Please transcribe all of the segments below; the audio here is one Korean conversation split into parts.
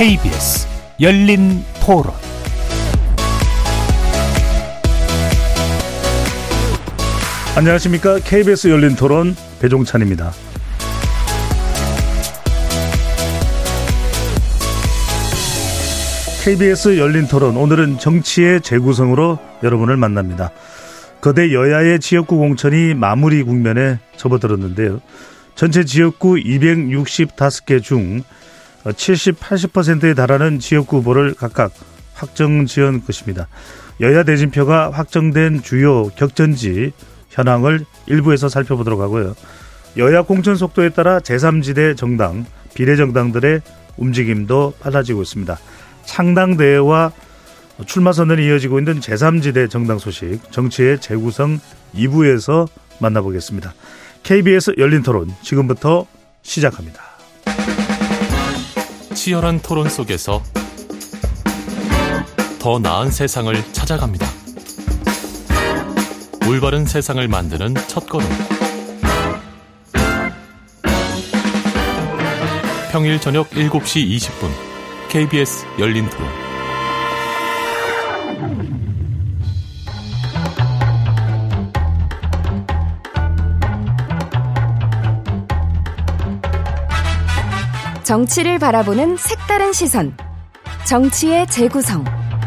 KBS 열린토론. 안녕하십니까. KBS 열린토론 배종찬입니다. KBS 열린토론, 오늘은 정치의 재구성으로 여러분을 만납니다. 거대 여야의 지역구 공천이 마무리 국면에 접어들었는데요. 전체 지역구 265개 중 70, 80%에 달하는 지역구 후보를 각각 확정 지은 것입니다. 여야 대진표가 확정된 주요 격전지 현황을 일부에서 살펴보도록 하고요. 여야 공천 속도에 따라 제3지대 정당, 비례정당들의 움직임도 빨라지고 있습니다. 창당대회와 출마 선언이 이어지고 있는 제3지대 정당 소식, 정치의 재구성 2부에서 만나보겠습니다. KBS 열린토론 지금부터 시작합니다. 치열한 토론 속에서 더 나은 세상을 찾아갑니다. 올바른 세상을 만드는 첫걸음. 평일 저녁 7시 20분 KBS 열린토론. 정치를 바라보는 색다른 시선, 정치의 재구성.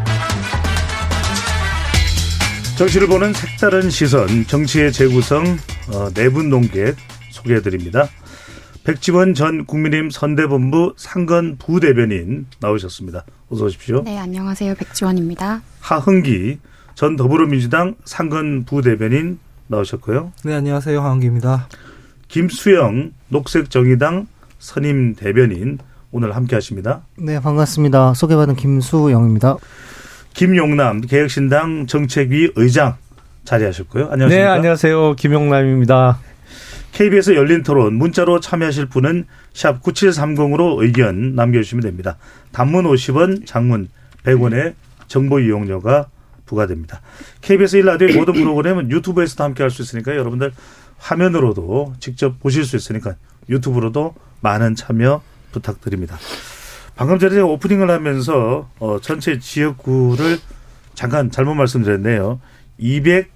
정치를 보는 색다른 시선, 정치의 재구성, 네 분 논객 소개해드립니다. 백지원 전 국민의힘 선대본부 상근 부대변인 나오셨습니다. 어서 오십시오. 네, 안녕하세요. 백지원입니다. 하흥기 전 더불어민주당 상근 부대변인 나오셨고요. 네, 안녕하세요. 하흥기입니다. 김수영 녹색정의당 선임 대변인 오늘 함께 하십니다. 네, 반갑습니다. 소개받은 김수영입니다. 김용남 개혁신당 정책위 의장 자리하셨고요. 안녕하십니까? 네, 안녕하세요. 김용남입니다. KBS 열린토론 문자로 참여하실 분은 샵 9730으로 의견 남겨주시면 됩니다. 단문 50원, 장문 100원의 정보 이용료가 부과됩니다. KBS 1라디오의 모든 프로그램은 유튜브에서도 함께 할 수 있으니까 여러분들 화면으로도 직접 보실 수 있으니까 유튜브로도 많은 참여 부탁드립니다. 방금 전에 오프닝을 하면서 전체 지역구를 잠깐 잘못 말씀드렸네요. 254개,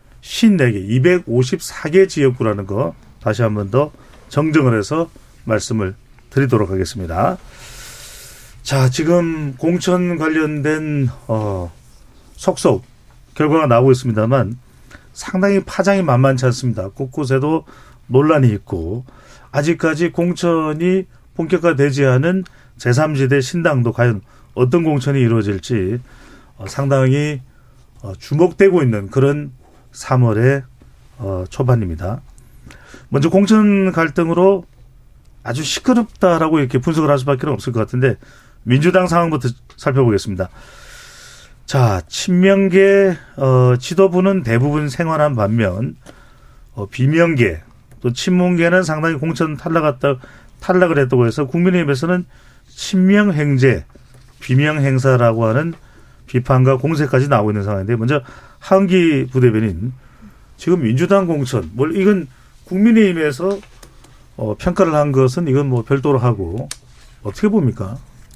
254개 지역구라는 거 다시 한 번 더 정정을 해서 말씀을 드리도록 하겠습니다. 자, 지금 공천 관련된 속속 결과가 나오고 있습니다만 상당히 파장이 만만치 않습니다. 곳곳에도 논란이 있고 아직까지 공천이 본격화되지 않은 제3지대 신당도 과연 어떤 공천이 이루어질지 상당히 주목되고 있는 그런 3월의 초반입니다. 먼저 공천 갈등으로 아주 시끄럽다라고 이렇게 분석을 할 수밖에 없을 것 같은데 민주당 상황부터 살펴보겠습니다. 자, 친명계 지도부는 대부분 생활한 반면 비명계 또 친문계는 상당히 공천 탈락을 했다고 해서 국민의힘에서는 친명행제, 비명행사라고 하는 비판과 공세까지 나오고 있는 상황인데 먼저 하흥기 부대변인, 지금 민주당 공천, 이건 국민의힘에서 평가를 한 것은 이건 별도로 하고 어떻게 봅니까?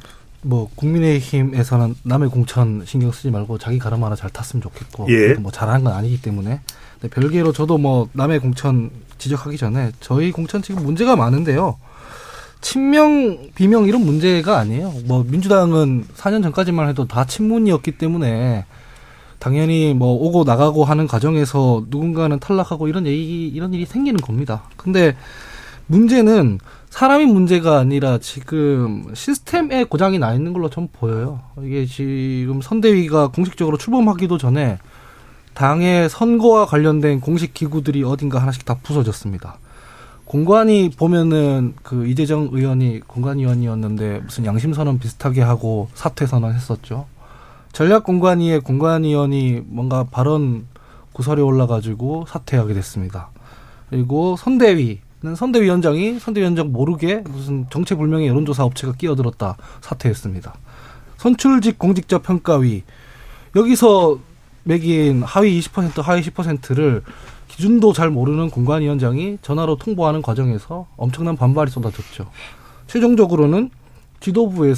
국민의힘에서는 남의 공천 신경 쓰지 말고 자기 가름 하나 잘 탔으면 좋겠고, 예. 잘하는 건 아니기 때문에. 근데 별개로 저도 남의 공천 지적하기 전에 저희 공천 지금 문제가 많은데요. 친명, 비명 이런 문제가 아니에요. 민주당은 4년 전까지만 해도 다 친문이었기 때문에 당연히 오고 나가고 하는 과정에서 누군가는 탈락하고 이런 일이 생기는 겁니다. 근데 문제는 사람이 문제가 아니라 지금 시스템에 고장이 나 있는 걸로 좀 보여요. 이게 지금 선대위가 공식적으로 출범하기도 전에 당의 선거와 관련된 공식 기구들이 어딘가 하나씩 다 부서졌습니다. 공관위 보면은 이재정 의원이 공관위원이었는데 무슨 양심선언 비슷하게 하고 사퇴 선언했었죠. 전략공관위의 공관위원이 뭔가 발언 구설이 올라가지고 사퇴하게 됐습니다. 그리고 선대위원장 모르게 무슨 정체불명의 여론조사 업체가 끼어들었다 사퇴했습니다. 선출직 공직자 평가위, 여기서 매긴 하위 20%, 하위 10%를 기준도 잘 모르는 공관위원장이 전화로 통보하는 과정에서 엄청난 반발이 쏟아졌죠. 최종적으로는 지도부에서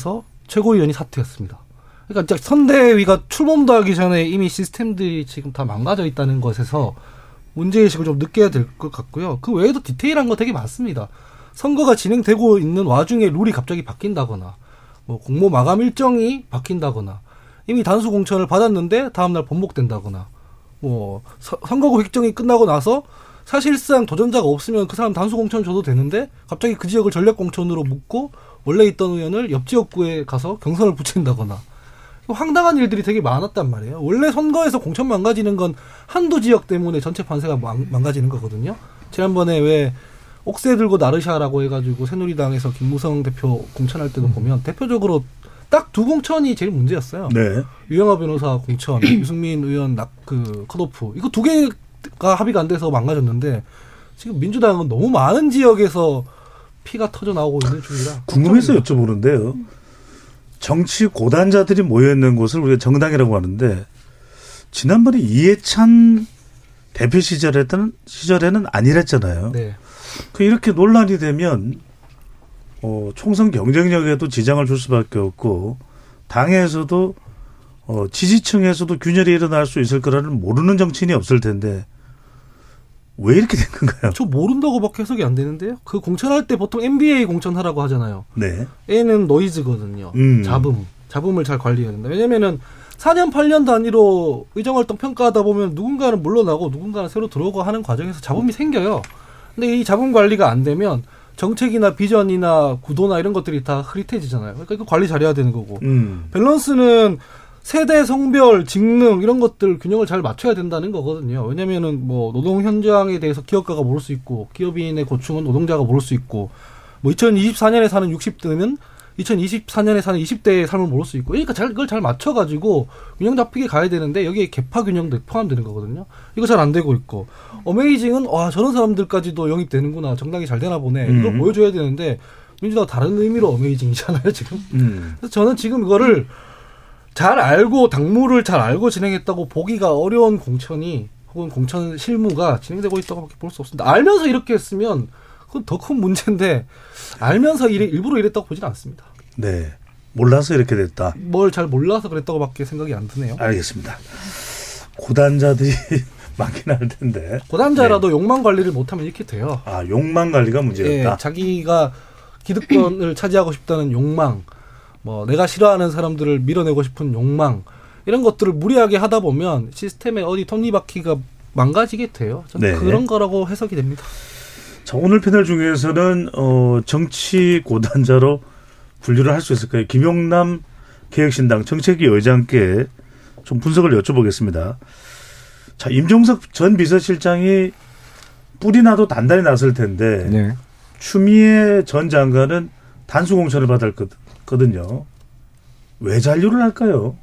최고위원이 사퇴했습니다. 그러니까 선대위가 출범도 하기 전에 이미 시스템들이 지금 다 망가져 있다는 것에서 문제의식을 좀 느껴야 될 것 같고요. 그 외에도 디테일한 거 되게 많습니다. 선거가 진행되고 있는 와중에 룰이 갑자기 바뀐다거나 뭐 공모 마감 일정이 바뀐다거나 이미 단수 공천을 받았는데 다음날 번복된다거나 뭐 선거구 획정이 끝나고 나서 사실상 도전자가 없으면 그 사람 단수 공천 줘도 되는데 갑자기 그 지역을 전략 공천으로 묶고 원래 있던 의원을 옆 지역구에 가서 경선을 붙인다거나 황당한 일들이 되게 많았단 말이에요. 원래 선거에서 공천 망가지는 건 한두 지역 때문에 전체 판세가 망가지는 거거든요. 지난번에 왜 옥새 들고 나르샤라고 해가지고 새누리당에서 김무성 대표 공천할 때도 보면 대표적으로 딱 두 공천이 제일 문제였어요. 네. 유영하 변호사 공천, 유승민 의원 컷오프. 이거 두 개가 합의가 안 돼서 망가졌는데 지금 민주당은 너무 많은 지역에서 피가 터져 나오고 있는 중이라. 궁금해서 여쭤보는데요. 정치 고단자들이 모여있는 곳을 우리가 정당이라고 하는데 지난번에 이해찬 대표 시절에는 아니랬잖아요. 네. 이렇게 논란이 되면 총선 경쟁력에도 지장을 줄 수밖에 없고 당에서도 지지층에서도 균열이 일어날 수 있을 거라는 모르는 정치인이 없을 텐데 왜 이렇게 된 건가요? 저 모른다고밖에 해석이 안 되는데요. 그 공천할 때 보통 MBA 공천하라고 하잖아요. 네. A는 노이즈거든요. 잡음을 잘 관리해야 된다. 왜냐면은 4년 8년 단위로 의정활동 평가하다 보면 누군가는 물러나고 누군가는 새로 들어오고 하는 과정에서 잡음이 생겨요. 근데 이 잡음 관리가 안 되면 정책이나 비전이나 구도나 이런 것들이 다 흐릿해지잖아요. 그러니까 이거 관리 잘해야 되는 거고. 밸런스는 세대, 성별, 직능 이런 것들 균형을 잘 맞춰야 된다는 거거든요. 왜냐면은 뭐 노동 현장에 대해서 기업가가 모를 수 있고 기업인의 고충은 노동자가 모를 수 있고 뭐 2024년에 사는 60대는 2024년에 사는 20대의 삶을 모를 수 있고 그러니까 그걸 잘 맞춰가지고 균형 잡히게 가야 되는데 여기에 계파 균형도 포함되는 거거든요. 이거 잘 안 되고 있고 어메이징은 와 저런 사람들까지도 영입되는구나 정당이 잘 되나 보네 이걸 보여줘야 되는데 민주당 다른 의미로 어메이징이잖아요 지금. 그래서 저는 지금 이거를 잘 알고 당무를 잘 알고 진행했다고 보기가 어려운 공천이 혹은 공천 실무가 진행되고 있다고밖에 볼 수 없습니다. 알면서 이렇게 했으면 그건 더 큰 문제인데 알면서 일부러 이랬다고 보지는 않습니다. 네. 몰라서 이렇게 됐다. 뭘 잘 몰라서 그랬다고밖에 생각이 안 드네요. 알겠습니다. 고단자들이 많긴 할 텐데. 고단자라도 네. 욕망 관리를 못하면 이렇게 돼요. 아, 욕망 관리가 문제였다. 네, 자기가 기득권을 차지하고 싶다는 욕망, 뭐 내가 싫어하는 사람들을 밀어내고 싶은 욕망 이런 것들을 무리하게 하다 보면 시스템에 어디 톱니바퀴가 망가지게 돼요. 저는 네. 그런 거라고 해석이 됩니다. 자, 오늘 패널 중에서는 정치 고단자로 분류를 할 수 있을까요? 김용남 개혁신당 정책위 의장께 좀 분석을 여쭤보겠습니다. 자, 임종석 전 비서실장이 뿔이 나도 단단히 났을 텐데 네. 추미애 전 장관은 단수공천을 받았거든요. 왜 잔류를 할까요?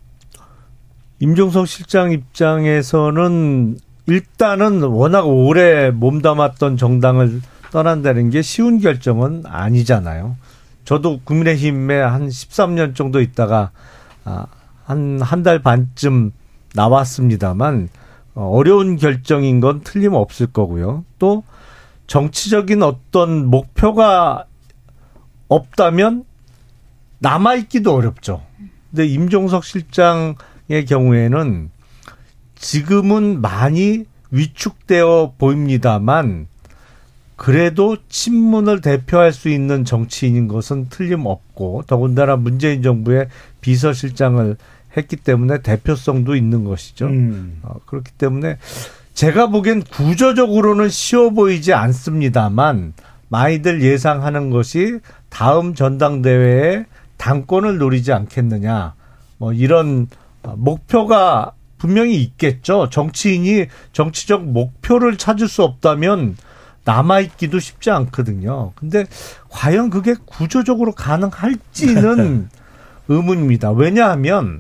임종석 실장 입장에서는 일단은 워낙 오래 몸담았던 정당을 떠난다는 게 쉬운 결정은 아니잖아요. 저도 국민의힘에 한 13년 정도 있다가 한 달 반쯤 나왔습니다만 어려운 결정인 건 틀림없을 거고요. 또 정치적인 어떤 목표가 없다면 남아있기도 어렵죠. 근데 임종석 실장의 경우에는 지금은 많이 위축되어 보입니다만 그래도 친문을 대표할 수 있는 정치인인 것은 틀림없고 더군다나 문재인 정부의 비서실장을 했기 때문에 대표성도 있는 것이죠. 그렇기 때문에 제가 보기엔 구조적으로는 쉬워 보이지 않습니다만 많이들 예상하는 것이 다음 전당대회에 당권을 노리지 않겠느냐. 뭐 이런 목표가 분명히 있겠죠. 정치인이 정치적 목표를 찾을 수 없다면 남아있기도 쉽지 않거든요. 근데 과연 그게 구조적으로 가능할지는 의문입니다. 왜냐하면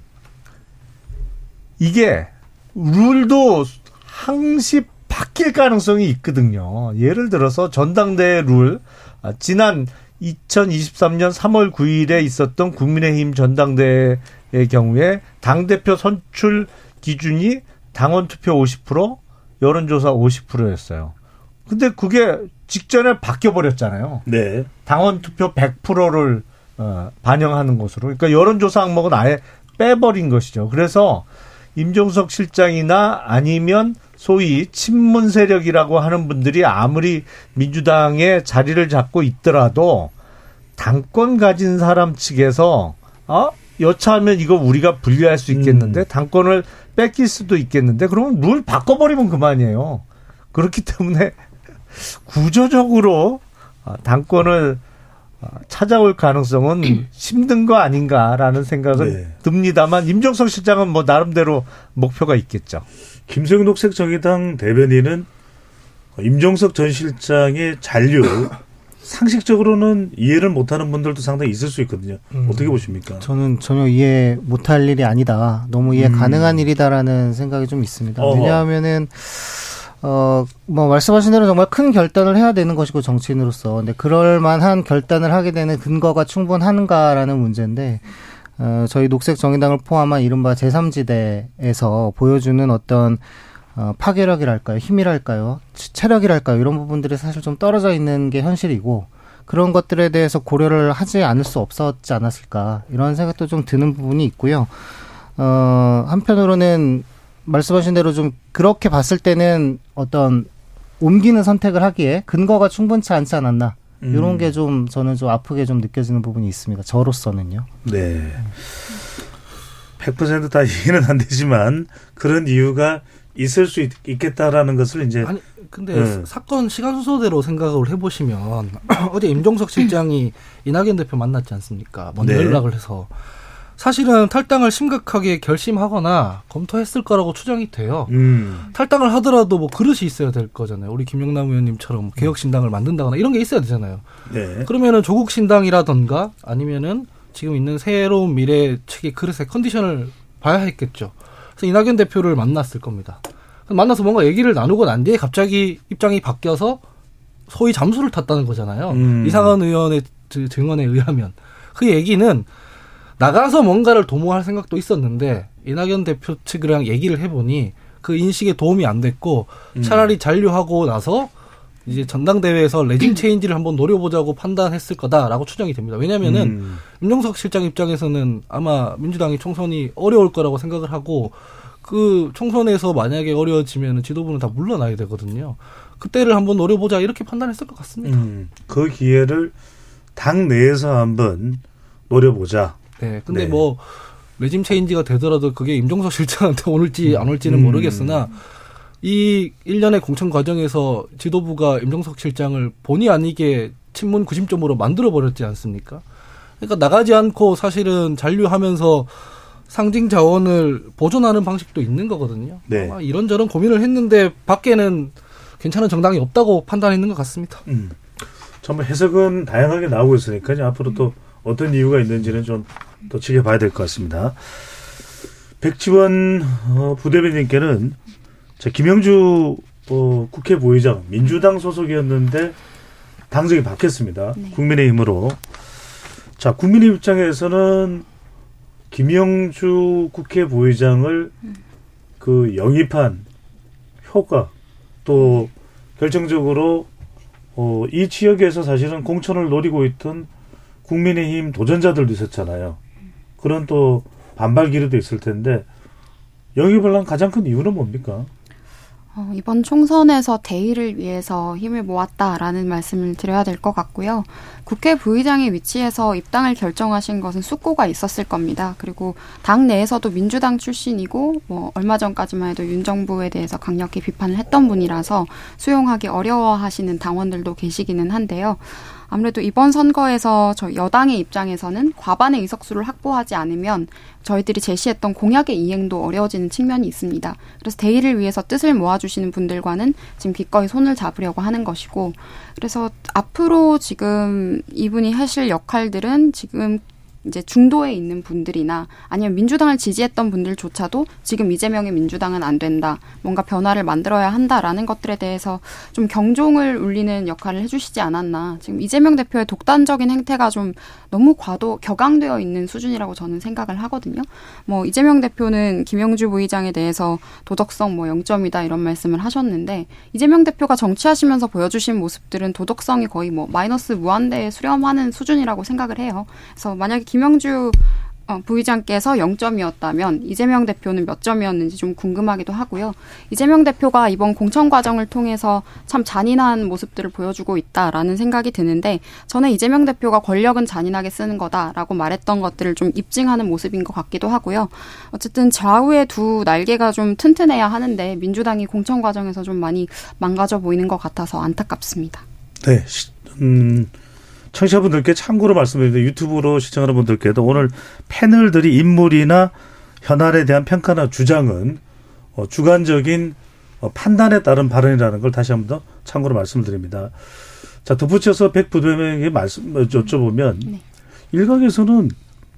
이게 룰도 항시 바뀔 가능성이 있거든요. 예를 들어서 전당대회 룰, 지난 2023년 3월 9일에 있었던 국민의힘 전당대회의 경우에 당대표 선출 기준이 당원 투표 50%, 여론조사 50%였어요. 근데 그게 직전에 바뀌어버렸잖아요. 네. 당원 투표 100%를 반영하는 것으로. 그러니까 여론조사 항목은 아예 빼버린 것이죠. 그래서 임종석 실장이나 아니면 소위 친문 세력이라고 하는 분들이 아무리 민주당에 자리를 잡고 있더라도 당권 가진 사람 측에서 여차하면 이거 우리가 분리할 수 있겠는데 당권을 뺏길 수도 있겠는데 그러면 룰 바꿔버리면 그만이에요. 그렇기 때문에 구조적으로 당권을 찾아올 가능성은 힘든 거 아닌가라는 생각은 듭니다만 임종석 실장은 뭐 나름대로 목표가 있겠죠. 김성윤 녹색정의당 대변인은 임종석 전 실장의 잔류 상식적으로는 이해를 못하는 분들도 상당히 있을 수 있거든요. 어떻게 보십니까? 저는 전혀 이해 못할 일이 아니다. 너무 이해 가능한 일이다라는 생각이 좀 있습니다. 왜냐하면은 뭐 말씀하신 대로 정말 큰 결단을 해야 되는 것이고 정치인으로서 근데 그럴 만한 결단을 하게 되는 근거가 충분한가라는 문제인데 저희 녹색정의당을 포함한 이른바 제3지대에서 보여주는 어떤 파괴력이랄까요, 힘이랄까요, 체력이랄까요 이런 부분들이 사실 좀 떨어져 있는 게 현실이고 그런 것들에 대해서 고려를 하지 않을 수 없었지 않았을까 이런 생각도 좀 드는 부분이 있고요. 한편으로는 말씀하신 대로 좀 그렇게 봤을 때는 어떤 옮기는 선택을 하기에 근거가 충분치 않지 않았나 이런 게 좀 저는 좀 아프게 좀 느껴지는 부분이 있습니다. 저로서는요. 네. 100% 다 이해는 안 되지만 그런 이유가 있을 수 있겠다라는 것을 이제 아니 근데 사건 시간 순서대로 생각을 해보시면 어제 임종석 실장이 이낙연 대표 만났지 않습니까? 먼저 연락을 해서 사실은 탈당을 심각하게 결심하거나 검토했을 거라고 추정이 돼요. 탈당을 하더라도 뭐 그릇이 있어야 될 거잖아요. 우리 김영남 의원님처럼 개혁신당을 만든다거나 이런 게 있어야 되잖아요. 네. 그러면은 조국신당이라던가 아니면은 지금 있는 새로운 미래 측의 그릇의 컨디션을 봐야 했겠죠. 그래서 이낙연 대표를 만났을 겁니다. 만나서 뭔가 얘기를 나누고 난 뒤에 갑자기 입장이 바뀌어서 소위 잠수를 탔다는 거잖아요. 이상한 의원의 증언에 의하면. 그 얘기는 나가서 뭔가를 도모할 생각도 있었는데 이낙연 대표 측이랑 얘기를 해보니 그 인식에 도움이 안 됐고 차라리 잔류하고 나서 이제 전당대회에서 레짐 체인지를 한번 노려보자고 판단했을 거다라고 추정이 됩니다. 왜냐면은 임종석 실장 입장에서는 아마 민주당이 총선이 어려울 거라고 생각을 하고 그 총선에서 만약에 어려워지면 지도부는 다 물러나야 되거든요. 그때를 한번 노려보자 이렇게 판단했을 것 같습니다. 그 기회를 당 내에서 한번 노려보자. 네, 근데 뭐 레짐 체인지가 되더라도 그게 임종석 실장한테 올지 안 올지는 모르겠으나 이 1년의 공천 과정에서 지도부가 임종석 실장을 본의 아니게 친문 구심점으로 만들어버렸지 않습니까? 그러니까 나가지 않고 사실은 잔류하면서 상징 자원을 보존하는 방식도 있는 거거든요. 네. 아마 이런저런 고민을 했는데 밖에는 괜찮은 정당이 없다고 판단했는 것 같습니다. 정말 해석은 다양하게 나오고 있으니까요. 앞으로 또 어떤 이유가 있는지는 좀 더 지켜봐야 될 것 같습니다. 백지원 부대변인께는 김영주 국회 부의장 민주당 소속이었는데 당적이 바뀌었습니다. 네. 국민의힘으로. 자, 국민의힘 입장에서는 김영주 국회 부의장을 그 영입한 효과 또 결정적으로 이 지역에서 사실은 공천을 노리고 있던 국민의힘 도전자들도 있었잖아요. 그런 또 반발 기류도 있을 텐데 영입을 한 가장 큰 이유는 뭡니까? 이번 총선에서 대의를 위해서 힘을 모았다라는 말씀을 드려야 될 것 같고요. 국회 부의장의 위치에서 입당을 결정하신 것은 숙고가 있었을 겁니다. 그리고 당 내에서도 민주당 출신이고 얼마 전까지만 해도 윤 정부에 대해서 강력히 비판을 했던 분이라서 수용하기 어려워하시는 당원들도 계시기는 한데요. 아무래도 이번 선거에서 저 여당의 입장에서는 과반의 의석수를 확보하지 않으면 저희들이 제시했던 공약의 이행도 어려워지는 측면이 있습니다. 그래서 대의를 위해서 뜻을 모아주시는 분들과는 지금 기꺼이 손을 잡으려고 하는 것이고, 그래서 앞으로 지금 이분이 하실 역할들은 지금 이제 중도에 있는 분들이나 아니면 민주당을 지지했던 분들조차도 지금 이재명의 민주당은 안 된다. 뭔가 변화를 만들어야 한다라는 것들에 대해서 좀 경종을 울리는 역할을 해주시지 않았나. 지금 이재명 대표의 독단적인 행태가 좀 너무 격앙되어 있는 수준이라고 저는 생각을 하거든요. 뭐 이재명 대표는 김영주 부의장에 대해서 도덕성 0점이다 이런 말씀을 하셨는데 이재명 대표가 정치하시면서 보여주신 모습들은 도덕성이 거의 마이너스 무한대에 수렴하는 수준이라고 생각을 해요. 그래서 만약에 김영주 부의장께서 0점이었다면 이재명 대표는 몇 점이었는지 좀 궁금하기도 하고요. 이재명 대표가 이번 공천 과정을 통해서 참 잔인한 모습들을 보여주고 있다라는 생각이 드는데 저는 이재명 대표가 권력은 잔인하게 쓰는 거다라고 말했던 것들을 좀 입증하는 모습인 것 같기도 하고요. 어쨌든 좌우의 두 날개가 좀 튼튼해야 하는데 민주당이 공천 과정에서 좀 많이 망가져 보이는 것 같아서 안타깝습니다. 네. 청취자분들께 참고로 말씀드리는데 유튜브로 시청하는 분들께도 오늘 패널들이 인물이나 현안에 대한 평가나 주장은 주관적인 판단에 따른 발언이라는 걸 다시 한번 더 참고로 말씀드립니다. 자, 덧붙여서 백 부대변인에게 여쭤보면 네. 일각에서는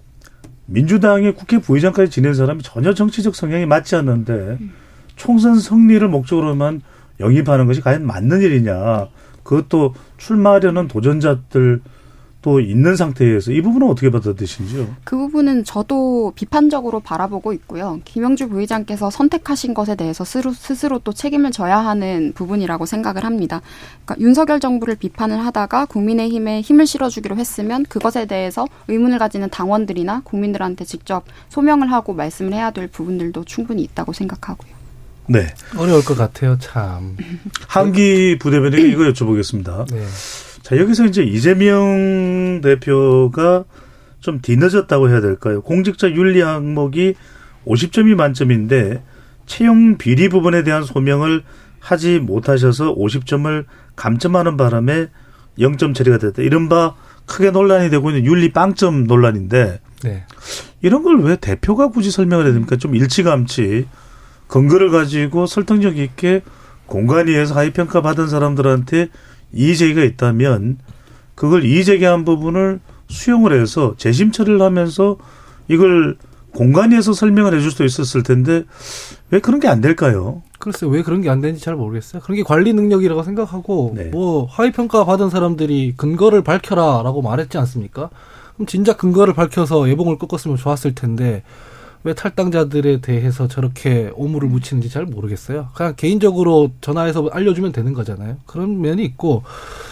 민주당의 국회 부의장까지 지낸 사람이 전혀 정치적 성향이 맞지 않는데 총선 승리를 목적으로만 영입하는 것이 과연 맞는 일이냐. 그것도 출마하려는 도전자들 또 있는 상태에서 이 부분은 어떻게 받아들이시는지요? 그 부분은 저도 비판적으로 바라보고 있고요. 김영주 부의장께서 선택하신 것에 대해서 스스로 또 책임을 져야 하는 부분이라고 생각을 합니다. 그러니까 윤석열 정부를 비판을 하다가 국민의힘에 힘을 실어주기로 했으면 그것에 대해서 의문을 가지는 당원들이나 국민들한테 직접 소명을 하고 말씀을 해야 될 부분들도 충분히 있다고 생각하고요. 네. 어려울 것 같아요, 참. 한기 부대변인에게 이거 여쭤보겠습니다. 네. 자, 여기서 이제 이재명 대표가 좀 뒤늦었다고 해야 될까요? 공직자 윤리 항목이 50점이 만점인데 채용 비리 부분에 대한 소명을 하지 못하셔서 50점을 감점하는 바람에 0점 처리가 됐다. 이른바 크게 논란이 되고 있는 윤리 빵점 논란인데 네. 이런 걸 왜 대표가 굳이 설명을 해야 됩니까? 좀 일찌감치 근거를 가지고 설득력 있게 공관위에서 하위평가 받은 사람들한테 이의제기가 있다면 그걸 이의제기한 부분을 수용을 해서 재심 처리를 하면서 이걸 공관위에서 설명을 해줄 수도 있었을 텐데 왜 그런 게 안 될까요? 글쎄요. 왜 그런 게 안 되는지 잘 모르겠어요. 그런 게 관리 능력이라고 생각하고 네. 하위평가 받은 사람들이 근거를 밝혀라라고 말했지 않습니까? 그럼 진작 근거를 밝혀서 예봉을 꺾었으면 좋았을 텐데 왜 탈당자들에 대해서 저렇게 오물을 묻히는지 잘 모르겠어요. 그냥 개인적으로 전화해서 알려주면 되는 거잖아요. 그런 면이 있고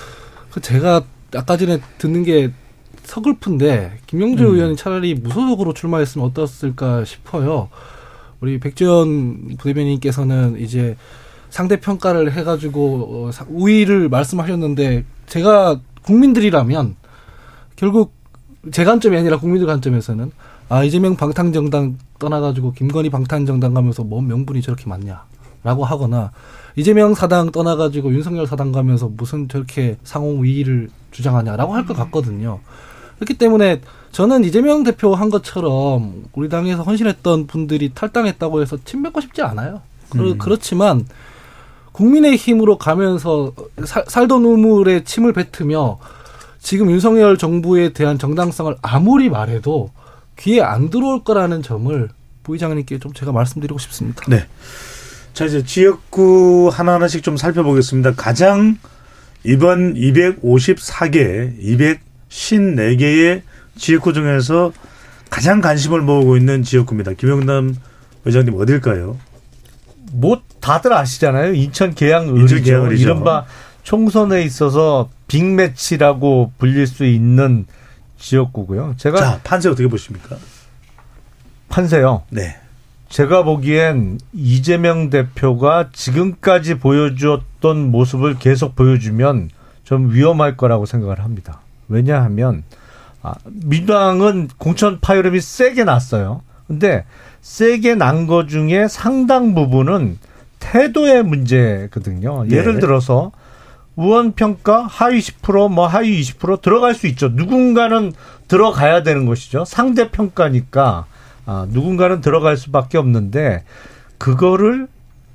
제가 아까 전에 듣는 게 서글픈데 김영주 의원이 차라리 무소속으로 출마했으면 어떻을까 싶어요. 우리 백지원 부대변인께서는 이제 상대평가를 해가지고 우위를 말씀하셨는데 제가 국민들이라면 결국 제 관점이 아니라 국민들 관점에서는 이재명 방탄정당 떠나가지고 김건희 방탄정당 가면서 뭔 명분이 저렇게 많냐라고 하거나 이재명 사당 떠나가지고 윤석열 사당 가면서 무슨 저렇게 상호위의를 주장하냐라고 할 것 같거든요. 그렇기 때문에 저는 이재명 대표 한 것처럼 우리 당에서 헌신했던 분들이 탈당했다고 해서 침 뱉고 싶지 않아요. 그렇지만 국민의힘으로 가면서 살던 우물에 침을 뱉으며 지금 윤석열 정부에 대한 정당성을 아무리 말해도 귀에 안 들어올 거라는 점을 부의장님께 좀 제가 말씀드리고 싶습니다. 네. 자, 이제 지역구 하나하나씩 좀 살펴보겠습니다. 가장 이번 254개, 254개의 지역구 중에서 가장 관심을 모으고 있는 지역구입니다. 김영남 의장님 어딜까요? 다들 아시잖아요. 인천 계양을이죠. 이른바 총선에 있어서 빅매치라고 불릴 수 있는 지역구고요. 자, 판세 어떻게 보십니까? 판세요? 네. 제가 보기엔 이재명 대표가 지금까지 보여주었던 모습을 계속 보여주면 좀 위험할 거라고 생각을 합니다. 왜냐하면 민주당은 공천 파열음이 세게 났어요. 근데 세게 난 거 중에 상당 부분은 태도의 문제거든요. 네. 예를 들어서 우원평가 하위 10% 하위 20% 들어갈 수 있죠. 누군가는 들어가야 되는 것이죠. 상대평가니까 누군가는 들어갈 수밖에 없는데 그거를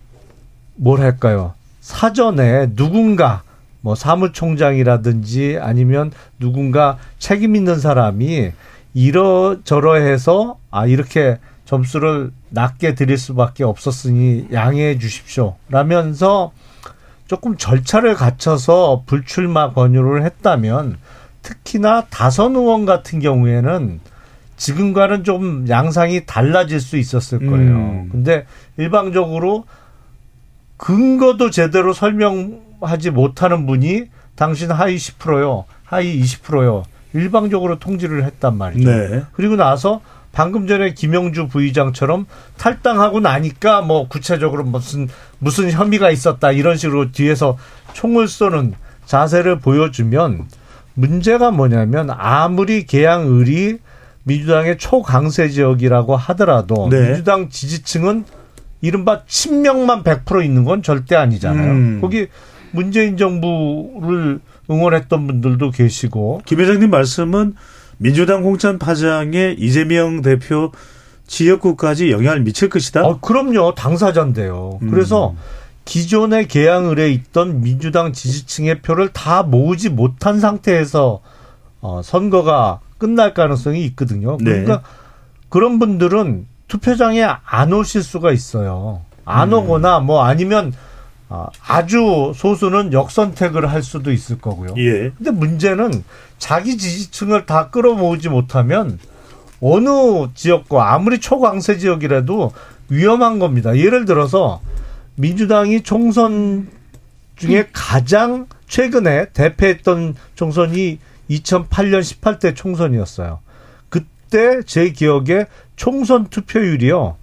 사전에 누군가 사무총장이라든지 아니면 누군가 책임 있는 사람이 이러저러해서 이렇게 점수를 낮게 드릴 수밖에 없었으니 양해해 주십시오. 라면서 조금 절차를 갖춰서 불출마 권유를 했다면 특히나 다선 의원 같은 경우에는 지금과는 좀 양상이 달라질 수 있었을 거예요. 근데 일방적으로 근거도 제대로 설명하지 못하는 분이 당신 하위 10%요, 하위 20%요. 일방적으로 통지를 했단 말이죠. 네. 그리고 나서 방금 전에 김영주 부의장처럼 탈당하고 나니까 뭐 구체적으로 무슨 혐의가 있었다 이런 식으로 뒤에서 총을 쏘는 자세를 보여주면 문제가 뭐냐면 아무리 계양을이 민주당의 초강세 지역이라고 하더라도 네. 민주당 지지층은 이른바 친명만 100% 있는 건 절대 아니잖아요. 거기 문재인 정부를 응원했던 분들도 계시고. 김 회장님 말씀은 민주당 공천 파장에 이재명 대표 지역구까지 영향을 미칠 것이다? 그럼요. 당사자인데요. 그래서 기존의 계양을에 있던 민주당 지지층의 표를 다 모으지 못한 상태에서 선거가 끝날 가능성이 있거든요. 그러니까 네. 그런 분들은 투표장에 안 오실 수가 있어요. 안 오거나 뭐 아니면 아주 소수는 역선택을 할 수도 있을 거고요. 예. 근데 문제는 자기 지지층을 다 끌어모으지 못하면 어느 지역과 아무리 초강세 지역이라도 위험한 겁니다. 예를 들어서 민주당이 총선 중에 가장 최근에 대패했던 총선이 2008년 18대 총선이었어요. 그때 제 기억에 총선 투표율이요.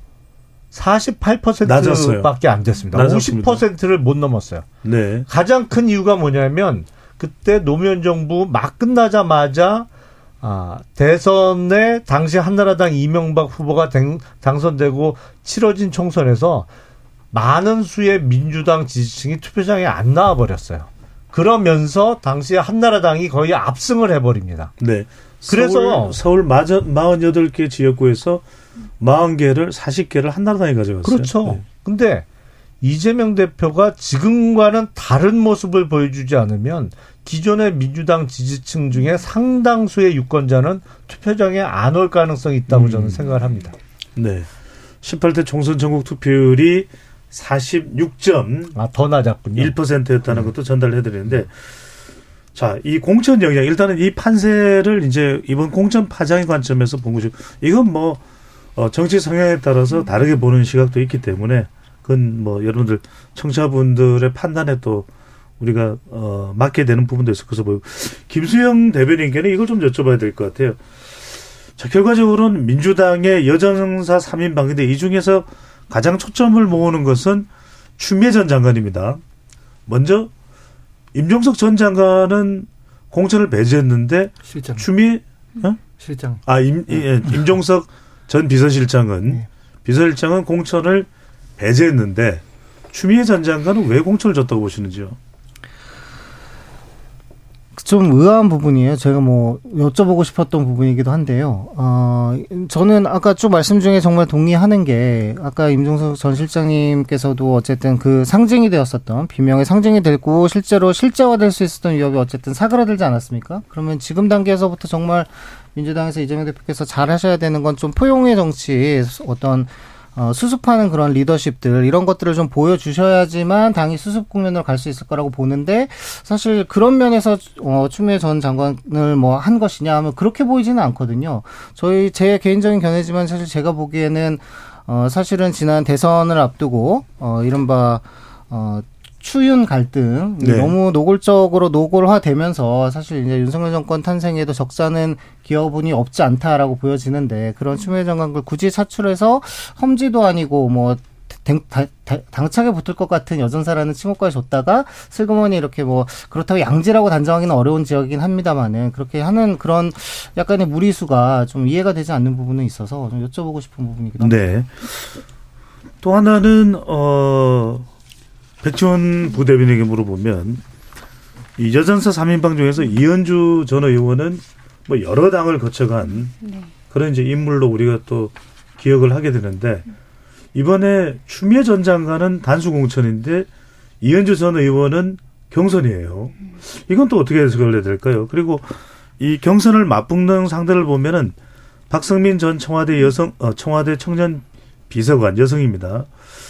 48%밖에 안 됐습니다. 낮았습니다. 50%를 못 넘었어요. 네. 가장 큰 이유가 뭐냐면 그때 노무현 정부 막 끝나자마자 대선에 당시 한나라당 이명박 후보가 당선되고 치러진 총선에서 많은 수의 민주당 지지층이 투표장에 안 나와버렸어요. 그러면서 당시에 한나라당이 거의 압승을 해버립니다. 네. 그래서 서울 48개 지역구에서 40개를 40개를 한나라당이 가져갔어요. 그렇죠. 네. 근데 이재명 대표가 지금과는 다른 모습을 보여주지 않으면 기존의 민주당 지지층 중에 상당수의 유권자는 투표장에 안 올 가능성이 있다고 저는 생각을 합니다. 네. 18대 총선 전국 투표율이 46점 더 낮았군요. 1%였다는 것도 전달해드리는데, 자, 이 공천 영향, 일단은 이 판세를 이제 이번 공천 파장의 관점에서 본 거죠. 이건 뭐 정치 성향에 따라서 다르게 보는 시각도 있기 때문에 그건 뭐 여러분들 청취자분들의 판단에 또 우리가 맡게 되는 부분도 있을 것으로 보이고, 김수영 대변인께는 이걸 좀 여쭤봐야 될 것 같아요. 자, 결과적으로는 민주당의 여전사 3인방인데 이 중에서 가장 초점을 모으는 것은 추미애 전 장관입니다. 먼저 임종석 전 장관은 공천을 배제했는데 실장. 추미애 실장. 임종석 전 비서실장은 비서실장은 공천을 배제했는데 추미애 전 장관은 왜 공천을 줬다고 보시는지요? 좀 의아한 부분이에요. 제가 뭐 여쭤보고 싶었던 부분이기도 한데요. 저는 아까 쭉 말씀 중에 정말 동의하는 게, 아까 임종석 전 실장님께서도 어쨌든 그 상징이 되었었던, 비명의 상징이 되고 실제로 실제화될 수 있었던 위협이 어쨌든 사그라들지 않았습니까? 그러면 지금 단계에서부터 정말 민주당에서 이재명 대표께서 잘 하셔야 되는 건 좀 포용의 정치, 어떤 수습하는 그런 리더십들, 이런 것들을 좀 보여주셔야지만 당이 수습 국면으로 갈 수 있을 거라고 보는데, 사실 그런 면에서 추미애 전 장관을 뭐 한 것이냐 하면 그렇게 보이지는 않거든요. 제 개인적인 견해지만 사실 제가 보기에는 사실은 지난 대선을 앞두고 이른바 추윤 갈등, 네. 너무 노골적으로 노골화되면서 사실 이제 윤석열 정권 탄생에도 적잖은 기여분이 없지 않다라고 보여지는데, 그런 추미애 장관을 굳이 차출해서 험지도 아니고 뭐 당차게 붙을 것 같은 여전사라는 칭호까지 줬다가 슬그머니 이렇게 뭐 그렇다고 양지라고 단정하기는 어려운 지역이긴 합니다만은 그렇게 하는 그런 약간의 무리수가 좀 이해가 되지 않는 부분은 있어서 좀 여쭤보고 싶은 부분이기도 합니다. 네. 또 하나는 백지원 부대변인에게 물어보면, 이 여전사 3인방 중에서 이현주 전 의원은 뭐 여러 당을 거쳐간 그런 이제 인물로 우리가 또 기억을 하게 되는데, 이번에 추미애 전 장관은 단수 공천인데 이현주 전 의원은 경선이에요. 이건 또 어떻게 해석을 해야 될까요? 그리고 이 경선을 맞붙는 상대를 보면은 박성민 전 청와대 청년 비서관 여성입니다.